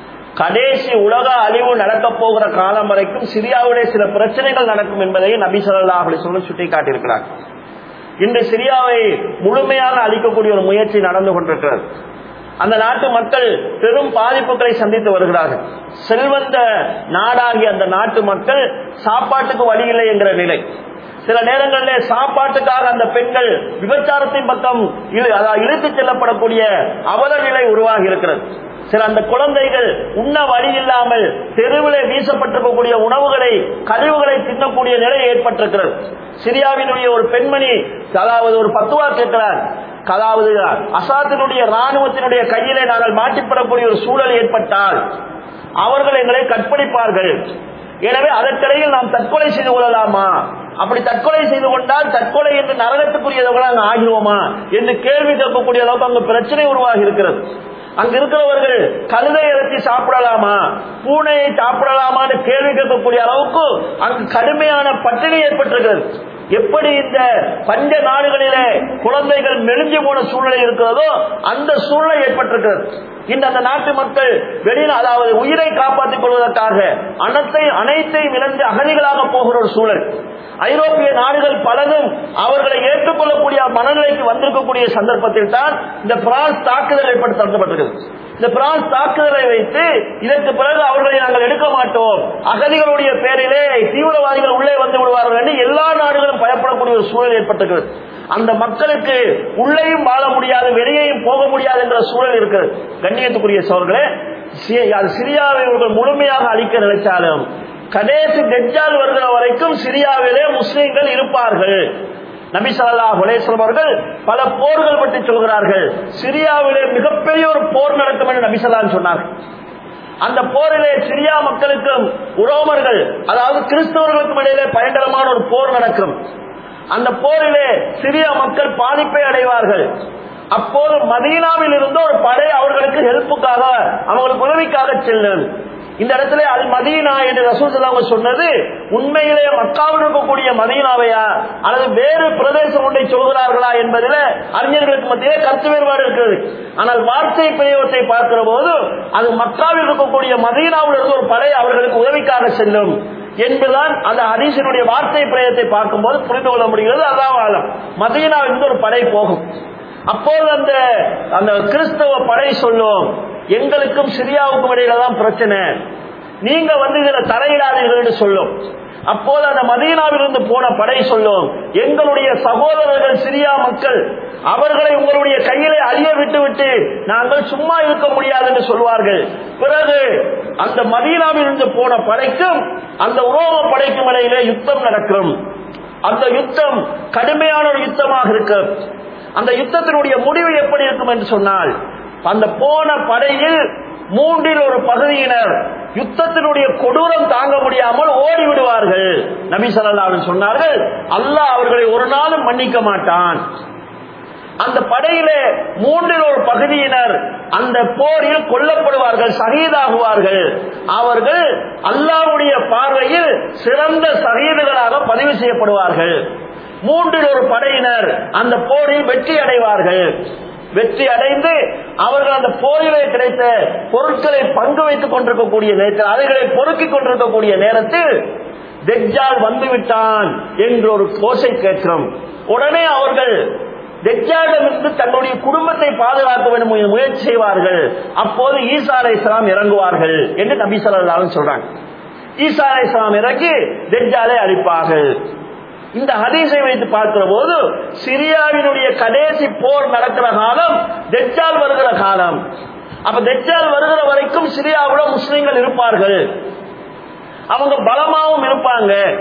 கடைசி உலக அழிவு நடக்க போகிற காலம் வரைக்கும் சிரியாவிலே சில பிரச்சனைகள் நடக்கும் என்பதை நபி ஸல்லல்லாஹு அலைஹி வஸல்லம் சுட்டிக்காட்டியிருக்கிறார். இன்று சிரியாவை முழுமையாக அழிக்கக்கூடிய ஒரு முயற்சி நடந்து கொண்டிருக்கிறது. அந்த நாட்டு மக்கள் பெரும் பாதிப்புகளை சந்தித்து வருகிறார்கள். செல்வந்த நாடாகிய அந்த நாட்டு மக்கள் சாப்பாட்டுக்கு வழி இல்லை என்கிற நிலை. சில நேரங்களில் சாப்பாட்டுக்காக அந்த பெண்கள் விபச்சாரத்தின் பக்கம் இழுத்துச் செல்லப்படக்கூடிய அவல நிலை உருவாகி இருக்கிறது. சில அந்த குழந்தைகள் உண்ண வழி இல்லாமல் தெருவிலே வீசப்பட்டிருக்கக்கூடிய உணவுகளை கழிவுகளை தின்னக்கூடிய நிலை ஏற்பட்டிருக்கிறது. சிரியாவினுடைய ஒரு பெண்மணி அதாவது ஒரு பத்துவா கேட்கிறார். அதாவது அசாத்தினுடைய ராணுவத்தினுடைய கையிலே நாங்கள் மாட்டிப்படக்கூடிய ஒரு சூழல் ஏற்பட்டால் அவர்கள் எங்களை கற்பழிப்பார்கள். எனவே அதற்கிடையில் நாம் தற்கொலை செய்து கொள்ளலாமா? அப்படி தற்கொலை செய்து கொண்டால் தற்கொலை என்று நரகத்துக்குரியவர்களாக அங்கு ஆகிடுவோமா என்று கேள்வி கேட்கக்கூடிய அளவுக்கு அங்கு பிரச்சனை உருவாகி இருக்கிறது. அங்கு இருக்கிறவர்கள் கழுதை இறைச்சி சாப்பிடலாமா, பூனையை சாப்பிடலாமான்னு கேள்வி கேட்கக்கூடிய அளவுக்கு அங்கு கடுமையான பட்டினி ஏற்பட்டிருக்கிறது. எப்படி இந்த பஞ்ச நாடுகளிலே குழந்தைகள் மெலிஞ்சு போன சூழ்நிலை இருக்கிறதோ அந்த சூழ்நிலை ஏற்பட்டிருக்கிறது. இந்த அந்த நாட்டு மக்கள் வெளியில் அதாவது உயிரை காப்பாற்றிக் கொள்வதற்காக அனைத்தையும் இழந்து அகதிகளாக போகிற ஒரு சூழல். ஐரோப்பிய நாடுகள் பலரும் அவர்களை ஏற்றுக்கொள்ளக்கூடிய மனநிலைக்கு வந்திருக்கக்கூடிய சந்தர்ப்பத்தில் தான் இந்த பிரான்ஸ் தாக்குதல் ஏற்படுத்தப்பட்டிருக்கிறது. இந்த பிரான்ஸ் தாக்குதலை வைத்து இதற்கு பிறகு அவர்களை நாங்கள் எடுக்க மாட்டோம், அகதிகளுடைய பேரிலே தீவிரவாதிகள் உள்ளே வந்து விடுவார்கள் என்று எல்லா நாடுகளும் பயப்படக்கூடிய ஒரு சூழல் ஏற்பட்டிருக்கிறது. அந்த மக்களுக்கு உள்ளேயும் வாழ முடியாது, வெளியேயும் போக முடியாது என்ற சூழல் இருக்கிறது. கண்ணியத்துக்குரிய சோழர்களே, சிரியாவை இவர்கள் முழுமையாக அழிக்க நினைச்சாலும் கடைசி தஜ்ஜால் வருகிற வரைக்கும் சிரியாவிலே முஸ்லிம்கள் இருப்பார்கள். நபி ஸல்லல்லாஹு அலைஹி வஸல்லம் அவர்கள் பல போர்கள் பற்றி சொல்கிறார்கள். சிரியாவிலே மிகப்பெரிய ஒரு போர் நடக்கும் என்று நபி ஸல்லல்லாஹு அலைஹி சொன்னார்கள். அந்த போரிலே சிரியா மக்களுக்கும் உரோமர்கள் அதாவது கிறிஸ்தவர்களுக்கும் இடையிலே பயங்கரமான ஒரு போர் நடக்கும். அந்த போரிலே சிரியா மக்கள் பாதிப்பை அடைவார்கள். அப்போது மதீனாவில் இருந்து ஒரு படை அவர்களுக்கு ஹெல்ப்புக்காக அவங்களுக்கு உதவிக்காக செல்லும். இந்த இடத்துல அல் மதீனா என்று ரசூல் ஸல்லல்லாஹு அலைஹி சொன்னது உண்மையிலே மக்காவில் இருக்கக்கூடிய மதீனாவையா அல்லது வேறு பிரதேசம் ஒன்றை சொல்கிறார்களா என்பதில் அறிஞர்களுக்கு மத்தியிலே கருத்து வேறுபாடு இருக்கிறது. ஆனால் வார்த்தை பிரயோகத்தை பார்க்கிற போது அது மக்காவில் இருக்கக்கூடிய மதீனாவில் இருந்து ஒரு படை அவர்களுக்கு உதவிக்காக செல்லும் என்பதுதான் அந்த ஹதீஸினுடைய வார்த்தை பிரயோகத்தை பார்க்கும்போது புரிந்து கொள்ள முடிகிறது. அதாவது மதீனாவில் இருந்து ஒரு படை போகும். அப்போது அந்த கிறிஸ்தவ படை சொல்லும், எங்களுக்கும் சிரியாவுக்கும் இடையில தான் பிரச்சனை, நீங்க வந்து இதுல தலையிடாதீர்கள் என்று சொல்லும். அப்போது அந்த மதீனாவிலிருந்து போன படை சொல்லும், எங்களுடைய சகோதரர்கள் சிரியா மக்கள், அவர்களை உங்களுடைய கையிலே அழிய விட்டு நாங்கள் சும்மா இருக்க முடியாது என்று சொல்வார்கள். பிறகு அந்த மதீனாவிலிருந்து போன படைக்கும் அந்த உரோம படைக்கும் இடையிலே யுத்தம் நடக்கும். அந்த யுத்தம் கடுமையான ஒரு யுத்தமாக இருக்கும். அந்த யுத்தத்தினுடைய முடிவு எப்படி இருக்கும் என்று சொன்னால், அந்த போன படையில் 1/3 பகுதியினர் யுத்தத்தினுடைய கொடூரம் தாங்க முடியாமல் ஓடி விடுவார்கள். நபி ஸல்லல்லாஹு அலைஹி சொன்னார்கள், அல்லாஹ் அவர்களை ஒரு நாளும் மன்னிக்க மாட்டான். அந்த படையிலே 1/3 பகுதியினர் அந்த போரில் கொல்லப்படுவார்கள், ஷஹீதாகுவார்கள். அவர்கள் அல்லாஹ்வுடைய பார்வையில் சிறந்த ஷஹீதுகளாக பதிவு செய்யப்படுவார்கள். 1/3 படையினர் அந்த போரில் வெற்றி அடைவார்கள். வெற்றி அடைந்து அவர்கள் அந்த போரிலே கிடைத்த பொருட்களை பங்கு வைத்துக் கொண்டிருக்கக்கூடிய நேரத்தில், அவைகளை பொறுக்கிக் கொண்டிருக்கக்கூடிய நேரத்தில் தஜ்ஜால் வந்துவிட்டான் என்ற ஒரு கோஷை கேட்கிறோம். உடனே அவர்கள் தஜ்ஜாலிடமிருந்து தன்னுடைய குடும்பத்தை பாதுகாக்க வேண்டும் என்று முயற்சி செய்வார்கள். அப்போது ஈசா அலைஹிஸ்ஸலாம் இறங்குவார்கள் என்று நபி ஸல்லல்லாஹு அலைஹி சொல்றாங்க. ஈசா அலைஹிஸ்ஸலாம் இறங்கி தஜ்ஜாலை அழிப்பார்கள். இந்த ஹதீஸை வைத்து பார்க்கிற போது சிரியாவினுடைய கடைசி போர் நடக்கிற காலம் தஜ்ஜால் வருகிற காலம். அப்ப தஜ்ஜால் வருகிற வரைக்கும் சிரியாவுல முஸ்லிம்கள் இருப்பார்கள், அவங்க பலமாவும் இருப்பாங்க.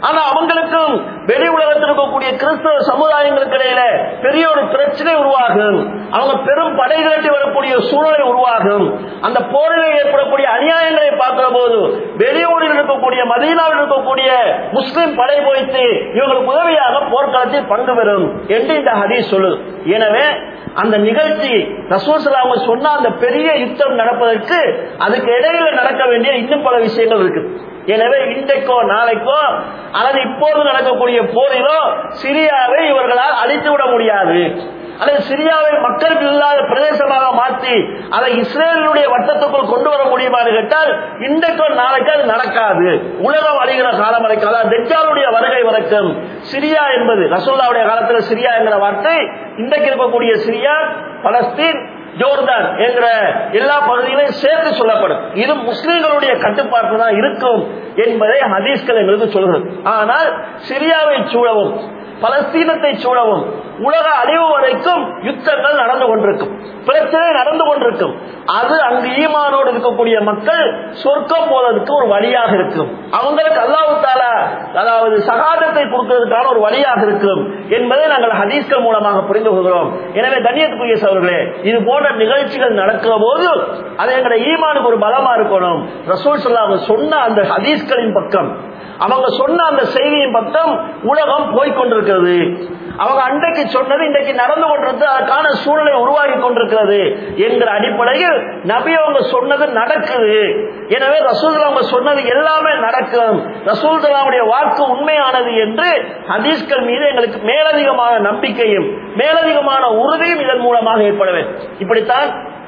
ஆனா அவங்களுக்கும் வெளி உலகத்தில் இருக்கக்கூடிய கிறிஸ்தவ சமுதாயங்களுக்கு இடையில பெரிய ஒரு பிரச்சனை உருவாகும். அவங்க பெரும் படை திரட்டி வரக்கூடிய சூழலை உருவாகும். அந்த போரில் ஏற்படக்கூடிய அநியாயங்களை பார்க்கிற போது வெளியூரில் இருக்கக்கூடிய மதீனாவில் இருக்கக்கூடிய முஸ்லிம் படை போய்த்து இவங்களுக்கு உதவியாக போர்க்களத்தில் பங்கு பெறும் என்று இந்த ஹதீஸ் சொல்லுது. எனவே அந்த நிகழ்ச்சி ரசூல் ஸல்லல்லாஹு அலைஹி வஸல்லம் சொன்ன அந்த பெரிய யுத்தம் நடப்பதற்கு அதுக்கு இடையில நடக்க வேண்டிய இன்னும் பல விஷயங்கள் இருக்கு. எனவே இன்றைக்கோ நாளைக்கோ அல்லது இப்போது நடக்கக்கூடிய போரிலோ சிரியாவை இவர்களால் அழித்துவிட முடியாது. அல்லது சிரியாவை மக்களுக்கு இல்லாத பிரதேசமாக மாற்றி அதை இஸ்ரேலுடைய வட்டத்துக்குள் கொண்டு வர முடியுமா கேட்டால் இன்றைக்கோ நாளைக்கு அது நடக்காது. உலகம் அழிகிற காலம் வரைக்கும், அதாவது தஜ்ஜாலுடைய வருகை வரைக்கும் சிரியா என்பது ரசூலுல்லாஹ்வுடைய காலத்தில் சிரியா என்கிற வார்த்தை இன்றைக்கு இருக்கக்கூடிய சிரியா, பலஸ்தீன், ஜோர்தான் என்கிற எல்லா பகுதிகளையும் சேர்த்து சொல்லப்படும். இது முஸ்லிம்களுடைய கட்டுப்பாட்டு தான் இருக்கும் என்பதை ஹதீஸ்கள் எங்களுக்கு சொல்கிறது. ஆனால் சிரியாவை சூழவும் பலஸ்தீனத்தை சூழவும் உலக அழிவு வரைக்கும் யுத்தங்கள் நடந்து கொண்டிருக்கும், பிரச்சனை நடந்து கொண்டிருக்கும். அது அங்கு ஈமானோடு இருக்கக்கூடிய மக்கள் சொர்க்கம் போவதற்கு ஒரு வழியாக இருக்கும். அவங்களுக்கு அல்லாஹ் தஆலா அதாவது ஷஹாதத்தை கொடுக்கிறதுக்கான ஒரு வழியாக இருக்கும் என்பதை நாங்கள் ஹதீஸ்கள் மூலமாக புரிந்து கொள்கிறோம். எனவே கண்ணியத்துக்குரிய சகோதரர்களே, இது போன்ற நிகழ்ச்சிகள் நடக்கிற போது அது எங்களுடைய ஈமானுக்கு ஒரு பலமா இருக்கணும். ரசூல் ஸல்லல்லாஹு அலைஹி வஸல்லம் சொன்ன அந்த ஹதீஸ்களின் பக்கம், அவங்க சொன்ன அந்த செய்தியின் பக்கம் உலகம் போய்கொண்டிருக்கிறது. அவங்க அன்றைக்கு சொன்னது இன்றைக்கு நடந்து கொண்டிருக்கு, அதற்கான சூழலை உருவாகி கொண்டிருக்கிறது என்கிற அடிப்படையில் நபி அவங்க சொன்னது நடக்குது. எனவே ரசூலுல்லாஹ் அவங்க சொன்னது எல்லாமே நடக்கும், ரசூலுல்லாஹ்வுடைய வாக்கு உண்மையானது என்று ஹதீஸ்கள் மீது எங்களுக்கு மேலதிகமான நம்பிக்கையும் மேலதிகமான உறுதியும் இதன் மூலமாக ஏற்பட வேண்டும். இப்படித்தான்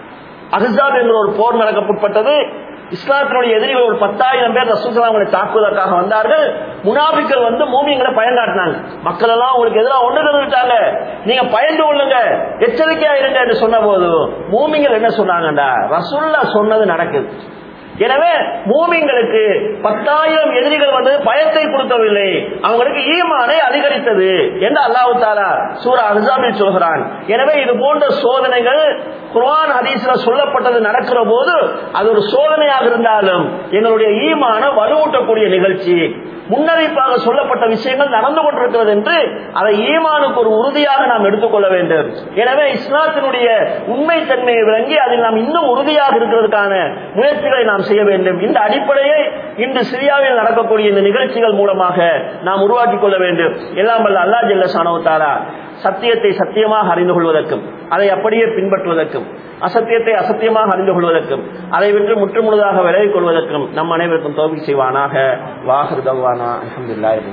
அஹ்ஸாப் என்ற ஒரு போர் நடக்கப்பட்டது. இஸ்லாத்தினுடைய எதிரிகள் ஒரு 10,000 பேர் ரசூல் ஸல்லல்லாஹு அலைஹி வஸல்லம் தாக்குவதற்காக வந்தார்கள். முனாஃபிக்கள் வந்து மூமின்களை பயங்காட்டினாங்க. மக்கள் எல்லாம் உங்களுக்கு எதிராக ஒன்று திரண்டுட்டாங்க, நீங்க பயந்து கொள்ளுங்க, எச்சரிக்கையா இருங்க என்று சொன்ன போது மூமின்கள் என்ன சொன்னாங்கடா, ரசூலுல்லாஹ் சொன்னது நடக்குது. எனவே மூமின்களுக்கு 10,000 எதிரிகள் வந்து பயத்தை கொடுக்கவில்லை, அவங்களுக்கு ஈமானை அதிகரித்தது என்று அல்லாஹ் தஆலா சூரா அஹ்ஸாபில் சொல்கிறான். எனவே இது போன்ற சோதனைகள் குர்ஆன் ஹதீஸ்ல சொல்லப்பட்டது நடக்கிற போது அது ஒரு சோதனையாக இருந்தாலும் எங்களுடைய ஈமான வலுவூட்டக்கூடிய நிகழ்ச்சி. முன்னறிவிப்பாக சொல்லப்பட்ட விஷயங்கள் நடந்து கொண்டிருக்கிறது என்று அதை ஈமானுக்கு ஒரு உறுதியாக நாம் எடுத்துக்கொள்ள வேண்டும். எனவே இஸ்லாத்தினுடைய உண்மை தன்மையை விளங்கி அதில் நாம் இன்னும் உறுதியாக இருக்கிறதுக்கான முயற்சிகளை நாம் செய்ய வேண்டும். இந்த அடிப்படையை இன்று சிரியாவில் நடக்கக்கூடிய இந்த நிகழ்ச்சிகள் மூலமாக நாம் உருவாக்கி கொள்ள வேண்டும். எல்லாம் வல்ல அல்லாஹ் ஜல்ல ஷானஹு வ தஆலா சத்தியத்தை சத்தியமாக அறிந்து கொள்வதற்கும் அதை அப்படியே பின்பற்றுவதற்கும், அசத்தியத்தை அசத்தியமாக அறிந்து கொள்வதற்கும், அதை விட்டு முற்றுமுழுதாக விலகிக் கொள்வதற்கும் நம் அனைவருக்கும் தௌஃபீக் செய்வானாக. வாஹிர் தஅவானா அல்ஹம்துலில்லாஹி.